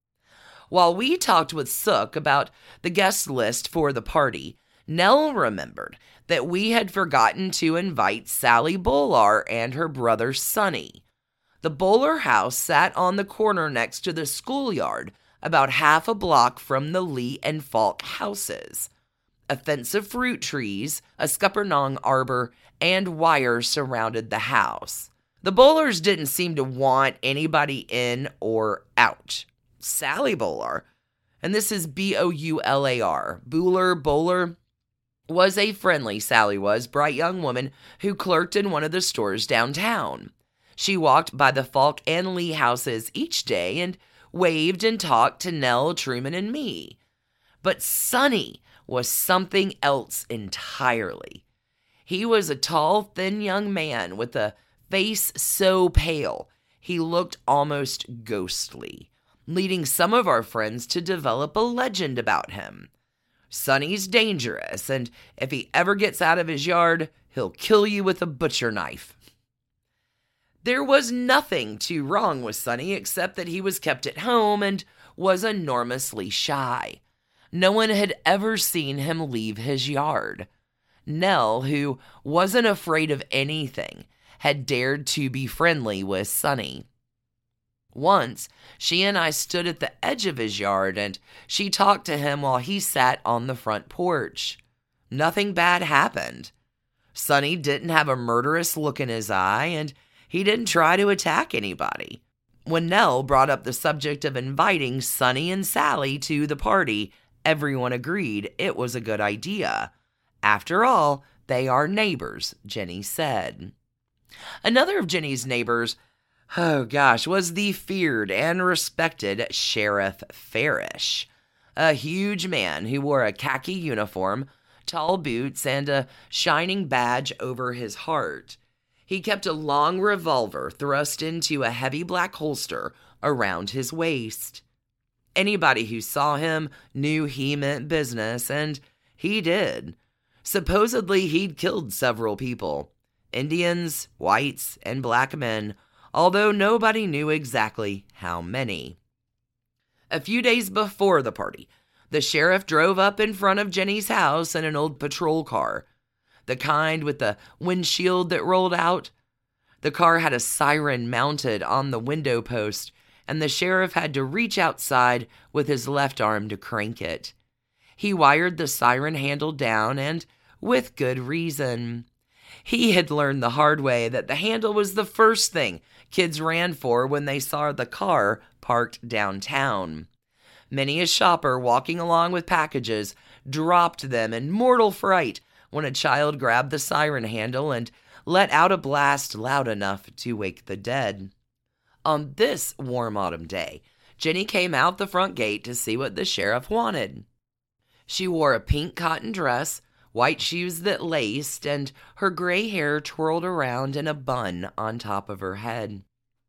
While we talked with Sook about the guest list for the party, Nell remembered that we had forgotten to invite Sally Bowlar and her brother Sonny. The Bowlar house sat on the corner next to the schoolyard, about half a block from the Lee and Falk houses. A fence of fruit trees, a scuppernong arbor, and wire surrounded the house. The Bowlars didn't seem to want anybody in or out. Sally Bowlar, and this is B O U L A R, Bowler, Bowler, was a friendly, Sally was, bright young woman who clerked in one of the stores downtown. She walked by the Falk and Lee houses each day and waved and talked to Nell, Truman, and me. But Sonny was something else entirely. He was a tall, thin young man with a face so pale he looked almost ghostly, leading some of our friends to develop a legend about him. Sonny's dangerous, and if he ever gets out of his yard, he'll kill you with a butcher knife. There was nothing too wrong with Sonny except that he was kept at home and was enormously shy. No one had ever seen him leave his yard. Nell, who wasn't afraid of anything, had dared to be friendly with Sonny. Once, she and I stood at the edge of his yard, and she talked to him while he sat on the front porch. Nothing bad happened. Sonny didn't have a murderous look in his eye, and he didn't try to attack anybody. When Nell brought up the subject of inviting Sonny and Sally to the party, everyone agreed it was a good idea. After all, they are neighbors, Jenny said. Another of Jenny's neighbors, oh gosh, was the feared and respected Sheriff Farish, a huge man who wore a khaki uniform, tall boots, and a shining badge over his heart. He kept a long revolver thrust into a heavy black holster around his waist. Anybody who saw him knew he meant business, and he did. Supposedly, he'd killed several people, Indians, whites, and black men, although nobody knew exactly how many. A few days before the party, the sheriff drove up in front of Jenny's house in an old patrol car, the kind with the windshield that rolled out. The car had a siren mounted on the window post, and the sheriff had to reach outside with his left arm to crank it. He wired the siren handle down, and with good reason. He had learned the hard way that the handle was the first thing kids ran for when they saw the car parked downtown. Many a shopper walking along with packages dropped them in mortal fright when a child grabbed the siren handle and let out a blast loud enough to wake the dead. On this warm autumn day, Jenny came out the front gate to see what the sheriff wanted. She wore a pink cotton dress, white shoes that laced, and her gray hair twirled around in a bun on top of her head.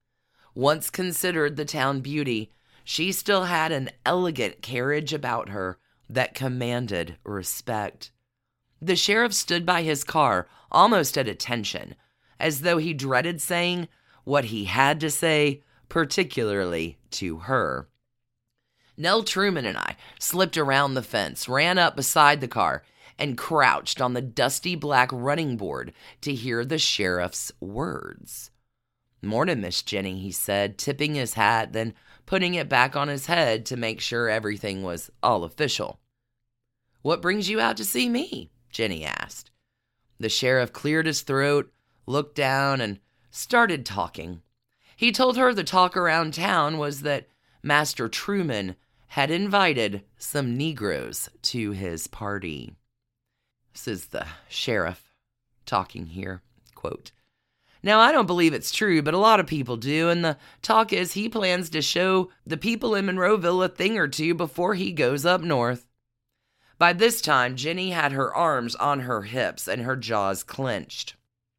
Once considered the town beauty, she still had an elegant carriage about her that commanded respect. The sheriff stood by his car, almost at attention, as though he dreaded saying what he had to say, particularly to her. Nell, Truman, and I slipped around the fence, ran up beside the car, and crouched on the dusty black running board to hear the sheriff's words. "Morning, Miss Jenny," he said, tipping his hat, then putting it back on his head to make sure everything was all official. "What brings you out to see me?" Jenny asked. The sheriff cleared his throat, looked down, and started talking. He told her the talk around town was that Master Truman had invited some Negroes to his party. This is the sheriff talking here. Quote, Now, I don't believe it's true, but a lot of people do, and the talk is he plans to show the people in Monroeville a thing or two before he goes up north. By this time, Jenny had her arms on her hips and her jaws clenched.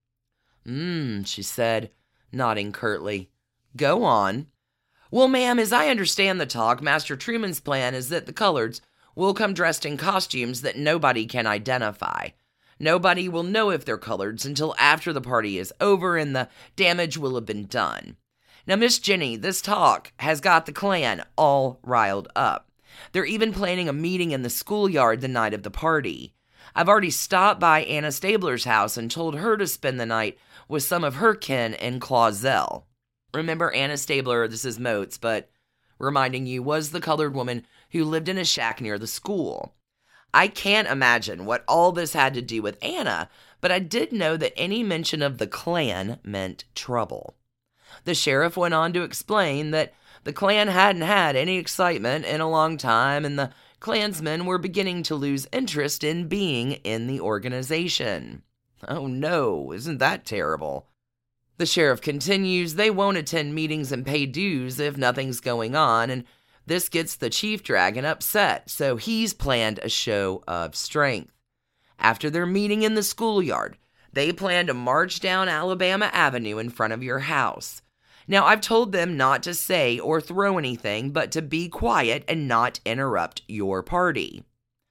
Mmm, she said, nodding curtly. Go on. Well, ma'am, as I understand the talk, Master Truman's plan is that the coloreds will come dressed in costumes that nobody can identify. Nobody will know if they're coloreds until after the party is over and the damage will have been done. Now, Miss Jenny, this talk has got the Klan all riled up. They're even planning a meeting in the schoolyard the night of the party. I've already stopped by Anna Stabler's house and told her to spend the night with some of her kin in Clausel. Remember Anna Stabler, this is Moats, but reminding you, was the colored woman who lived in a shack near the school. I can't imagine what all this had to do with Anna, but I did know that any mention of the Klan meant trouble. The sheriff went on to explain that the Klan hadn't had any excitement in a long time, and the Klansmen were beginning to lose interest in being in the organization. Oh no, isn't that terrible? The sheriff continues, they won't attend meetings and pay dues if nothing's going on, and this gets the chief dragon upset, so he's planned a show of strength. After their meeting in the schoolyard, they plan to march down Alabama Avenue in front of your house. Now, I've told them not to say or throw anything, but to be quiet and not interrupt your party.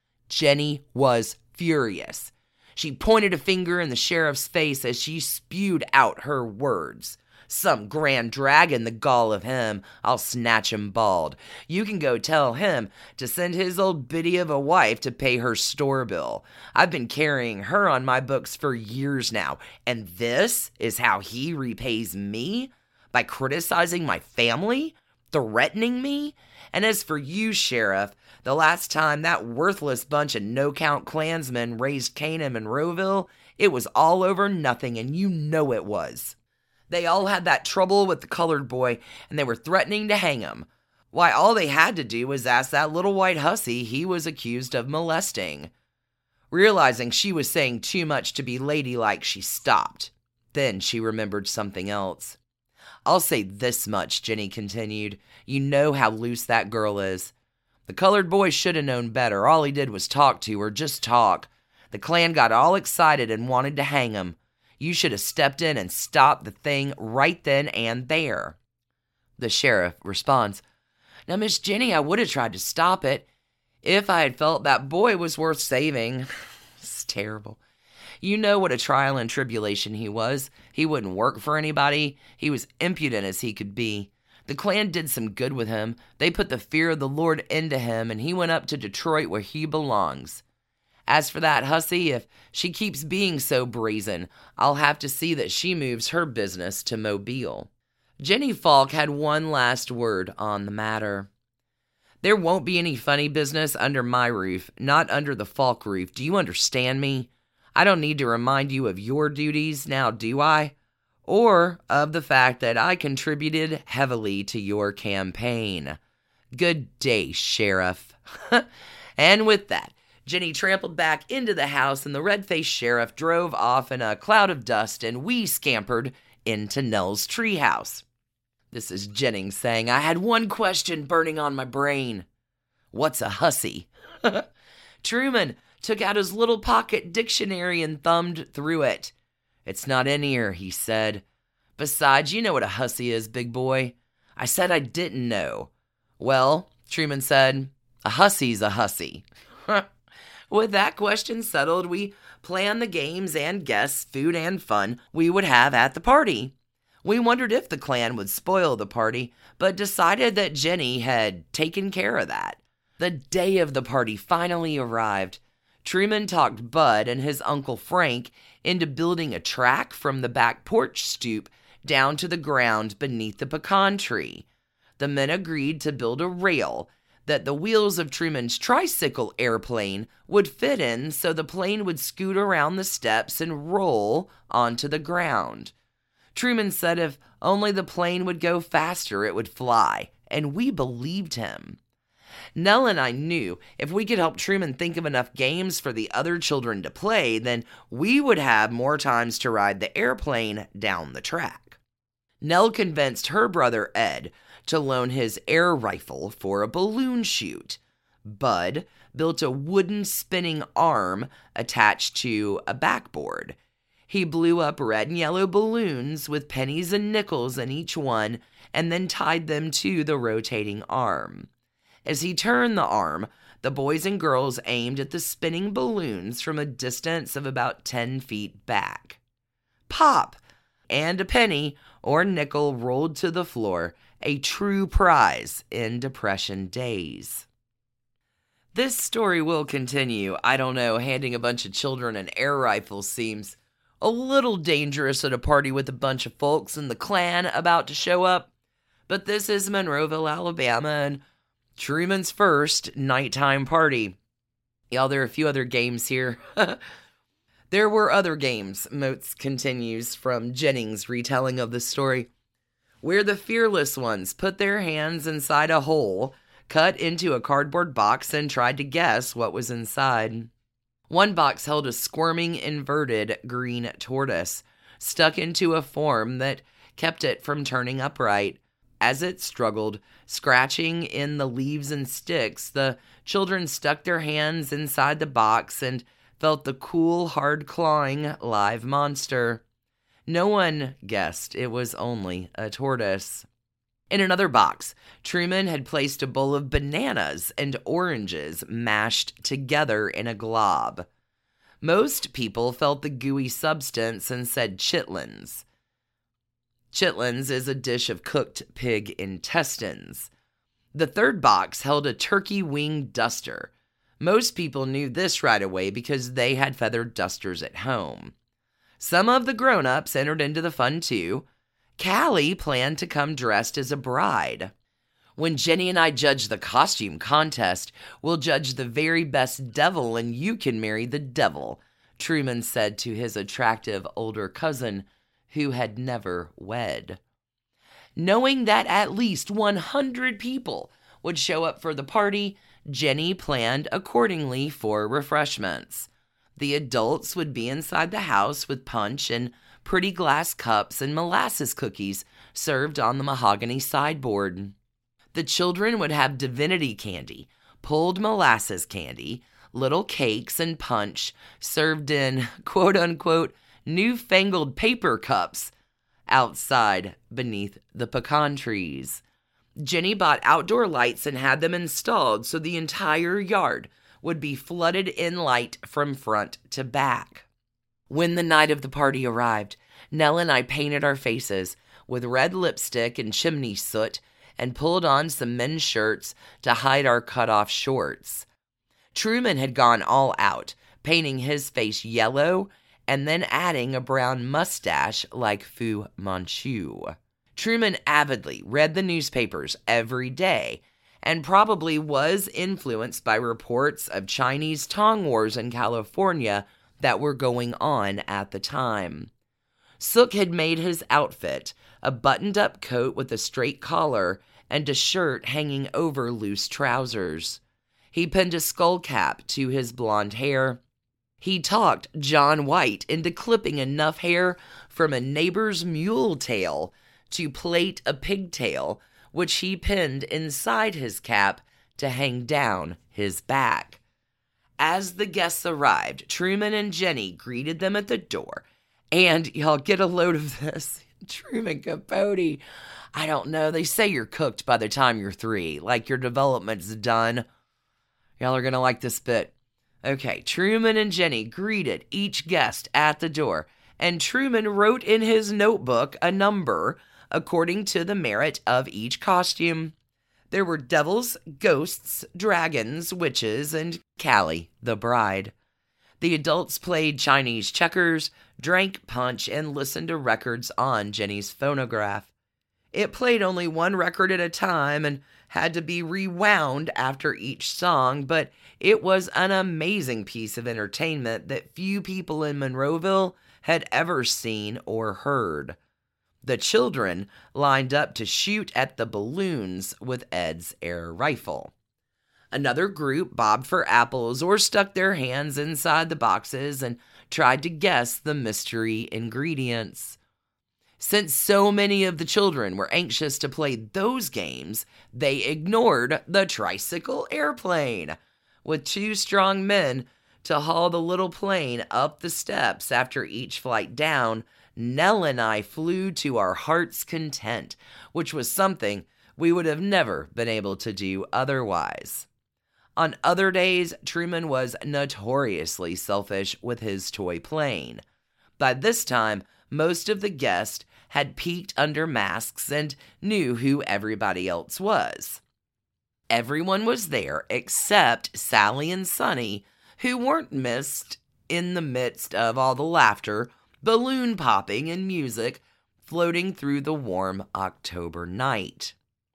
Jenny was furious. She pointed a finger in the sheriff's face as she spewed out her words. Some grand dragon, the gall of him, I'll snatch him bald. You can go tell him to send his old biddy of a wife to pay her store bill. I've been carrying her on my books for years now, and this is how he repays me? By criticizing my family? Threatening me? And as for you, Sheriff, the last time that worthless bunch of no-count Klansmen raised Cain in Monroeville, it was all over nothing, and you know it was. They all had that trouble with the colored boy, and they were threatening to hang him. Why, all they had to do was ask that little white hussy he was accused of molesting. Realizing she was saying too much to be ladylike, she stopped. Then she remembered something else. I'll say this much, Jenny continued. You know how loose that girl is. The colored boy should have known better. All he did was talk to her, just talk. The Klan got all excited and wanted to hang him. You should have stepped in and stopped the thing right then and there. The sheriff responds, Now, Miss Jenny, I would have tried to stop it if I had felt that boy was worth saving. It's terrible. You know what a trial and tribulation he was. He wouldn't work for anybody. He was impudent as he could be. The Klan did some good with him. They put the fear of the Lord into him, and he went up to Detroit where he belongs. As for that hussy, if she keeps being so brazen, I'll have to see that she moves her business to Mobile. Jenny Falk had one last word on the matter. There won't be any funny business under my roof, not under the Falk roof. Do you understand me? I don't need to remind you of your duties now, do I? Or of the fact that I contributed heavily to your campaign. Good day, Sheriff. And with that, Jenny trampled back into the house, and the red-faced sheriff drove off in a cloud of dust, and we scampered into Nell's treehouse. This is Jennings saying, I had one question burning on my brain. What's a hussy? Truman took out his little pocket dictionary and thumbed through it. It's not in here, he said. Besides, you know what a hussy is, big boy. I said I didn't know. Well, Truman said, a hussy's a hussy. With that question settled, we planned the games and guests, food and fun we would have at the party. We wondered if the Klan would spoil the party, but decided that Jenny had taken care of that. The day of the party finally arrived. Truman talked Bud and his Uncle Frank into building a track from the back porch stoop down to the ground beneath the pecan tree. The men agreed to build a rail that the wheels of Truman's tricycle airplane would fit in so the plane would scoot around the steps and roll onto the ground. Truman said if only the plane would go faster, it would fly, and we believed him. Nell and I knew if we could help Truman think of enough games for the other children to play, then we would have more times to ride the airplane down the track. Nell convinced her brother Ed to loan his air rifle for a balloon shoot. Bud built a wooden spinning arm attached to a backboard. He blew up red and yellow balloons with pennies and nickels in each one and then tied them to the rotating arm. As he turned the arm, the boys and girls aimed at the spinning balloons from a distance of about ten feet back. Pop! And a penny or nickel rolled to the floor, a true prize in Depression days. This story will continue. I don't know, handing a bunch of children an air rifle seems a little dangerous at a party with a bunch of folks in the Klan about to show up. But this is Monroeville, Alabama, and Truman's first nighttime party. Y'all, there are a few other games here. There were other games, Moats continues from Jennings' retelling of the story, where the fearless ones put their hands inside a hole, cut into a cardboard box, and tried to guess what was inside. One box held a squirming, inverted green tortoise, stuck into a form that kept it from turning upright. As it struggled, scratching in the leaves and sticks, the children stuck their hands inside the box and felt the cool, hard clawing live monster. No one guessed it was only a tortoise. In another box, Truman had placed a bowl of bananas and oranges mashed together in a glob. Most people felt the gooey substance and said chitlins. Chitlins is a dish of cooked pig intestines. The third box held a turkey wing duster. Most people knew this right away because they had feathered dusters at home. Some of the grown-ups entered into the fun too. Callie planned to come dressed as a bride. When Jenny and I judge the costume contest, we'll judge the very best devil and you can marry the devil, Truman said to his attractive older cousin, who had never wed. Knowing that at least one hundred people would show up for the party, Jenny planned accordingly for refreshments. The adults would be inside the house with punch and pretty glass cups and molasses cookies served on the mahogany sideboard. The children would have divinity candy, pulled molasses candy, little cakes, and punch served in quote-unquote newfangled paper cups outside beneath the pecan trees. Jenny bought outdoor lights and had them installed so the entire yard would be flooded in light from front to back. When the night of the party arrived, Nell and I painted our faces with red lipstick and chimney soot and pulled on some men's shirts to hide our cut-off shorts. Truman had gone all out, painting his face yellow and then adding a brown mustache like Fu Manchu. Truman avidly read the newspapers every day and probably was influenced by reports of Chinese Tong Wars in California that were going on at the time. Sook had made his outfit a buttoned-up coat with a straight collar and a shirt hanging over loose trousers. He pinned a skull cap to his blonde hair. He talked John White into clipping enough hair from a neighbor's mule tail to plait a pigtail, which he pinned inside his cap to hang down his back. As the guests arrived, Truman and Jenny greeted them at the door. And y'all get a load of this. Truman Capote. I don't know. They say you're cooked by the time you're three. Like your development's done. Y'all are going to like this bit. Okay, Truman and Jenny greeted each guest at the door. And Truman wrote in his notebook a number according to the merit of each costume. There were devils, ghosts, dragons, witches, and Callie, the bride. The adults played Chinese checkers, drank punch, and listened to records on Jenny's phonograph. It played only one record at a time and had to be rewound after each song, but it was an amazing piece of entertainment that few people in Monroeville had ever seen or heard. The children lined up to shoot at the balloons with Ed's air rifle. Another group bobbed for apples or stuck their hands inside the boxes and tried to guess the mystery ingredients. Since so many of the children were anxious to play those games, they ignored the tricycle airplane. With two strong men to haul the little plane up the steps after each flight down, Nell and I flew to our heart's content, which was something we would have never been able to do otherwise. On other days, Truman was notoriously selfish with his toy plane. By this time, most of the guests had peeked under masks and knew who everybody else was. Everyone was there except Sally and Sonny, who weren't missed in the midst of all the laughter, balloon popping, and music floating through the warm October night.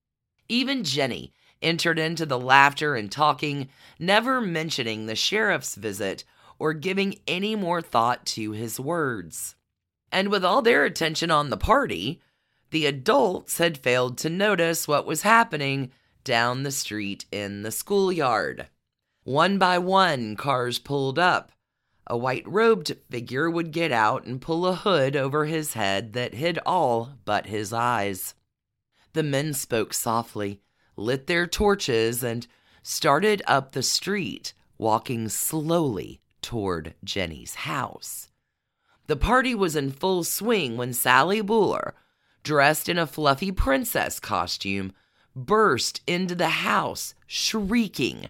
Even Jenny entered into the laughter and talking, never mentioning the sheriff's visit or giving any more thought to his words. And with all their attention on the party, the adults had failed to notice what was happening down the street in the schoolyard. One by one, cars pulled up. A white-robed figure would get out and pull a hood over his head that hid all but his eyes. The men spoke softly, lit their torches, and started up the street, walking slowly toward Jenny's house. The party was in full swing when Sally Buller, dressed in a fluffy princess costume, burst into the house, shrieking,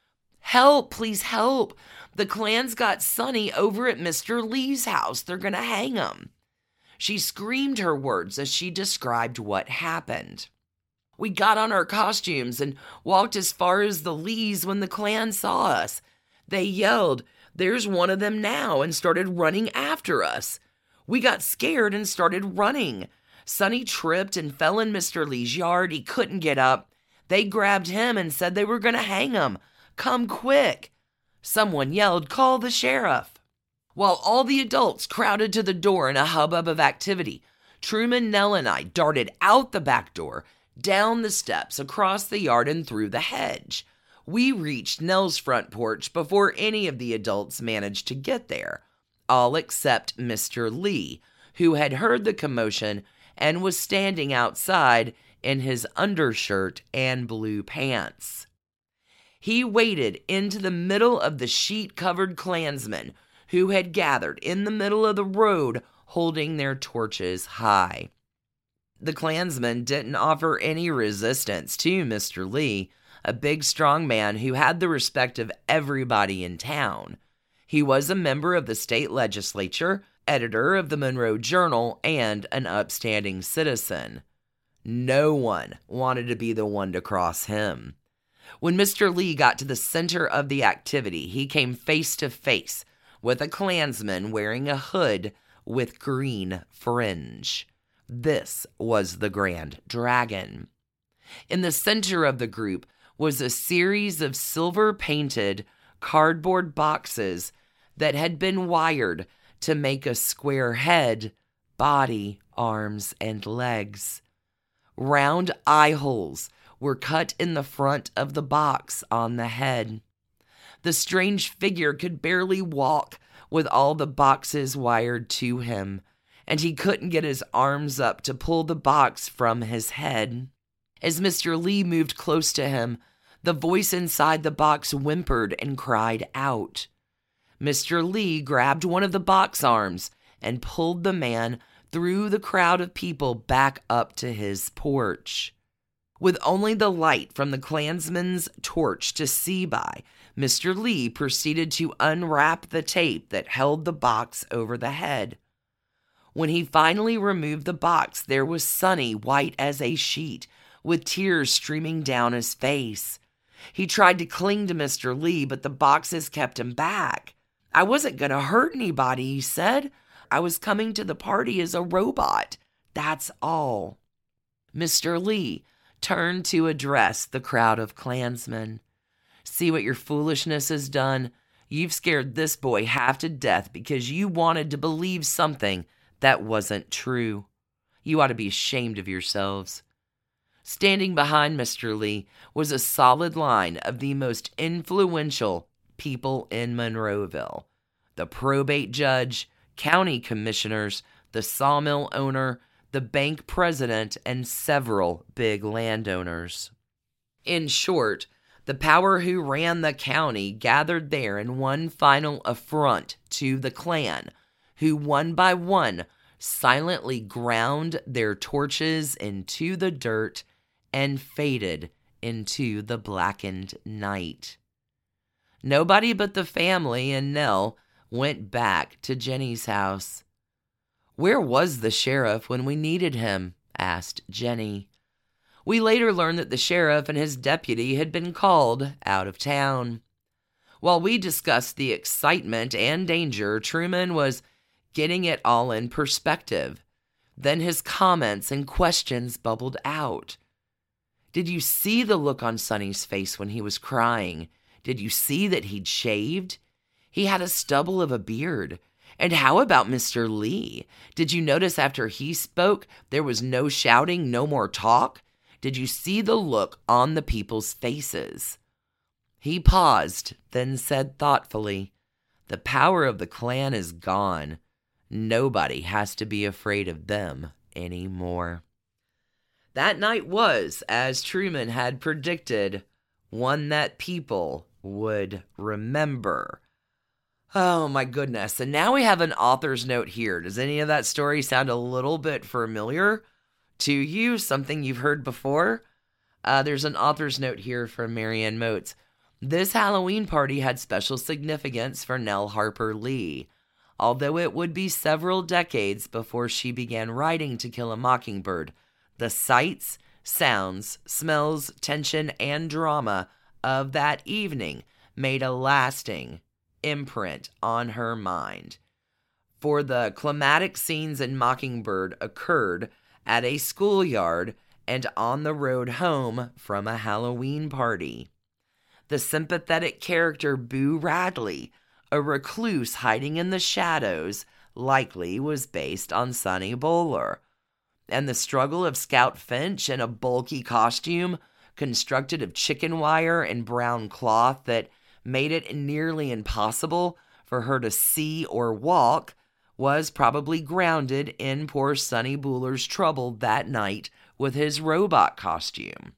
"Help, please help! The Klan's got Sonny over at Mister Lee's house. They're gonna hang him." She screamed her words as she described what happened. "We got on our costumes and walked as far as the Lees when the Klan saw us. They yelled, 'There's one of them now,' and started running after us. We got scared and started running. Sonny tripped and fell in Mister Lee's yard. He couldn't get up. They grabbed him and said they were going to hang him. Come quick." Someone yelled, "Call the sheriff." While all the adults crowded to the door in a hubbub of activity, Truman, Nell, and I darted out the back door, down the steps, across the yard, and through the hedge. We reached Nell's front porch before any of the adults managed to get there, all except Mister Lee, who had heard the commotion and was standing outside in his undershirt and blue pants. He waded into the middle of the sheet-covered Klansmen who had gathered in the middle of the road holding their torches high. The Klansmen didn't offer any resistance to Mister Lee, a big, strong man who had the respect of everybody in town. He was a member of the state legislature, editor of the Monroe Journal, and an upstanding citizen. No one wanted to be the one to cross him. When Mister Lee got to the center of the activity, he came face to face with a Klansman wearing a hood with green fringe. This was the Grand Dragon. In the center of the group was a series of silver-painted cardboard boxes that had been wired to make a square head, body, arms, and legs. Round eye holes were cut in the front of the box on the head. The strange figure could barely walk with all the boxes wired to him, and he couldn't get his arms up to pull the box from his head. As Mister Lee moved close to him, the voice inside the box whimpered and cried out. Mister Lee grabbed one of the box arms and pulled the man through the crowd of people back up to his porch. With only the light from the Klansman's torch to see by, Mister Lee proceeded to unwrap the tape that held the box over the head. When he finally removed the box, there was Sonny, white as a sheet, with tears streaming down his face. He tried to cling to Mister Lee, but the boxes kept him back. "I wasn't going to hurt anybody," he said. "I was coming to the party as a robot. That's all." Mister Lee turned to address the crowd of Klansmen. "See what your foolishness has done? You've scared this boy half to death because you wanted to believe something that wasn't true. You ought to be ashamed of yourselves." Standing behind Mister Lee was a solid line of the most influential people in Monroeville: the probate judge, county commissioners, the sawmill owner, the bank president, and several big landowners. In short, the power who ran the county gathered there in one final affront to the Klan, who one by one silently ground their torches into the dirt and faded into the blackened night. Nobody but the family and Nell went back to Jenny's house. "Where was the sheriff when we needed him?" asked Jenny. We later learned that the sheriff and his deputy had been called out of town. While we discussed the excitement and danger, Truman was getting it all in perspective. Then his comments and questions bubbled out. "Did you see the look on Sonny's face when he was crying? Did you see that he'd shaved? He had a stubble of a beard. And how about Mister Lee? Did you notice after he spoke, there was no shouting, no more talk? Did you see the look on the people's faces?" He paused, then said thoughtfully, "The power of the Klan is gone. Nobody has to be afraid of them anymore." That night was, as Truman had predicted, one that people would remember. Oh my goodness. And now we have an author's note here. Does any of that story sound a little bit familiar to you? Something you've heard before? Uh, there's an author's note here from Marianne Moats. "This Halloween party had special significance for Nell Harper Lee. Although it would be several decades before she began writing To Kill a Mockingbird, the sights, sounds, smells, tension, and drama of that evening made a lasting imprint on her mind. For the climatic scenes in Mockingbird occurred at a schoolyard and on the road home from a Halloween party. The sympathetic character Boo Radley, a recluse hiding in the shadows, likely was based on Sonny Bowler. And the struggle of Scout Finch in a bulky costume constructed of chicken wire and brown cloth that made it nearly impossible for her to see or walk was probably grounded in poor Sonny Bowler's trouble that night with his robot costume.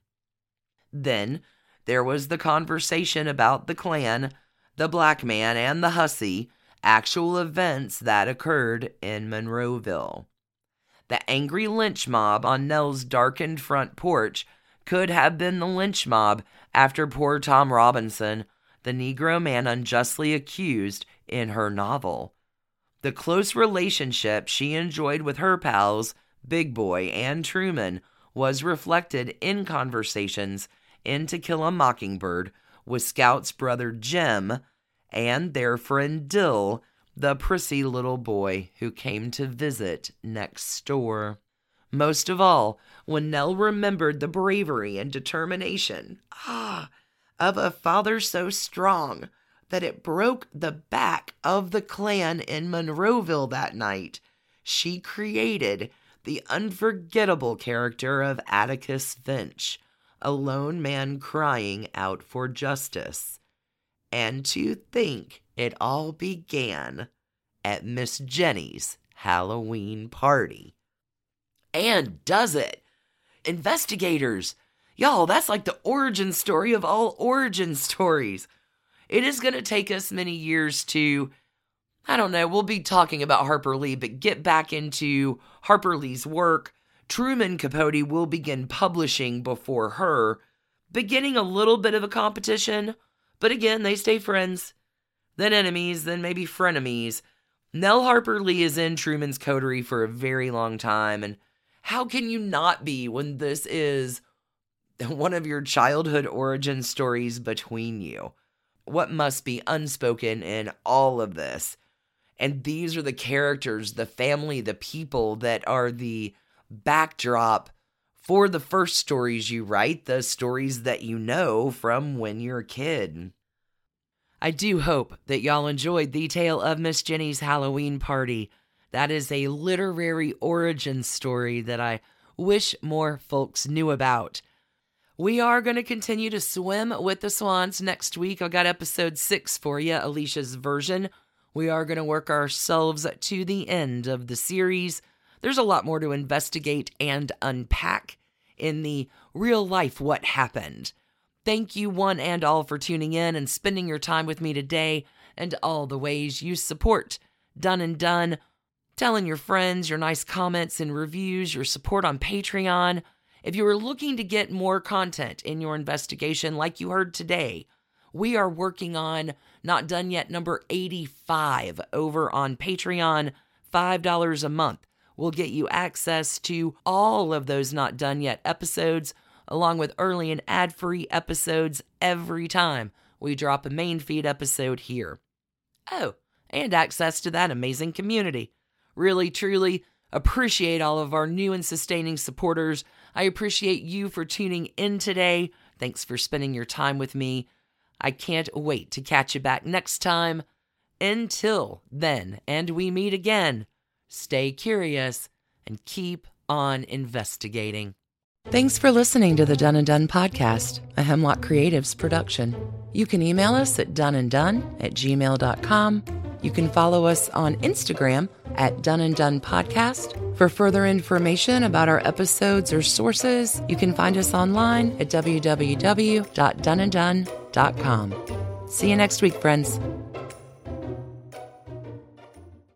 Then there was the conversation about the Klan, the black man, and the hussy, actual events that occurred in Monroeville. The angry lynch mob on Nell's darkened front porch could have been the lynch mob after poor Tom Robinson, the Negro man unjustly accused in her novel. The close relationship she enjoyed with her pals, Big Boy and Truman, was reflected in conversations in To Kill a Mockingbird with Scout's brother Jim and their friend Dill, the prissy little boy who came to visit next door. Most of all, when Nell remembered the bravery and determination, ah, of a father so strong that it broke the back of the Klan in Monroeville that night, she created the unforgettable character of Atticus Finch, a lone man crying out for justice. And to think it all began at Miss Jenny's Halloween party. And does it? Investigators! Y'all, that's like the origin story of all origin stories. It is going to take us many years to, I don't know, we'll be talking about Harper Lee, but get back into Harper Lee's work. Truman Capote will begin publishing before her, beginning a little bit of a competition, but again, they stay friends, then enemies, then maybe frenemies. Nell Harper Lee is in Truman's coterie for a very long time, and how can you not be when this is one of your childhood origin stories between you? What must be unspoken in all of this? And these are the characters, the family, the people that are the backdrop for the first stories you write, the stories that you know from when you're a kid. I do hope that y'all enjoyed the tale of Miss Jenny's Halloween party. That is a literary origin story that I wish more folks knew about. We are going to continue to swim with the swans next week. I've got episode six for you, Alicia's version. We are going to work ourselves to the end of the series. There's a lot more to investigate and unpack in the real life what happened. Thank you one and all for tuning in and spending your time with me today, and all the ways you support Done and Done, telling your friends, your nice comments and reviews, your support on Patreon. If you are looking to get more content in your investigation like you heard today, we are working on Not Done Yet number eighty-five over on Patreon. five dollars a month will get you access to all of those Not Done Yet episodes, along with early and ad-free episodes every time we drop a main feed episode here. Oh, and access to that amazing community. Really, truly appreciate all of our new and sustaining supporters. I appreciate you for tuning in today. Thanks for spending your time with me. I can't wait to catch you back next time. Until then, and we meet again, stay curious and keep on investigating. Thanks for listening to the Done and Done podcast, a Hemlock Creatives production. You can email us at doneanddone at gmail dot com. You can follow us on Instagram at Done and Done Podcast. For further information about our episodes or sources, you can find us online at w w w dot done and done dot com. See you next week, friends.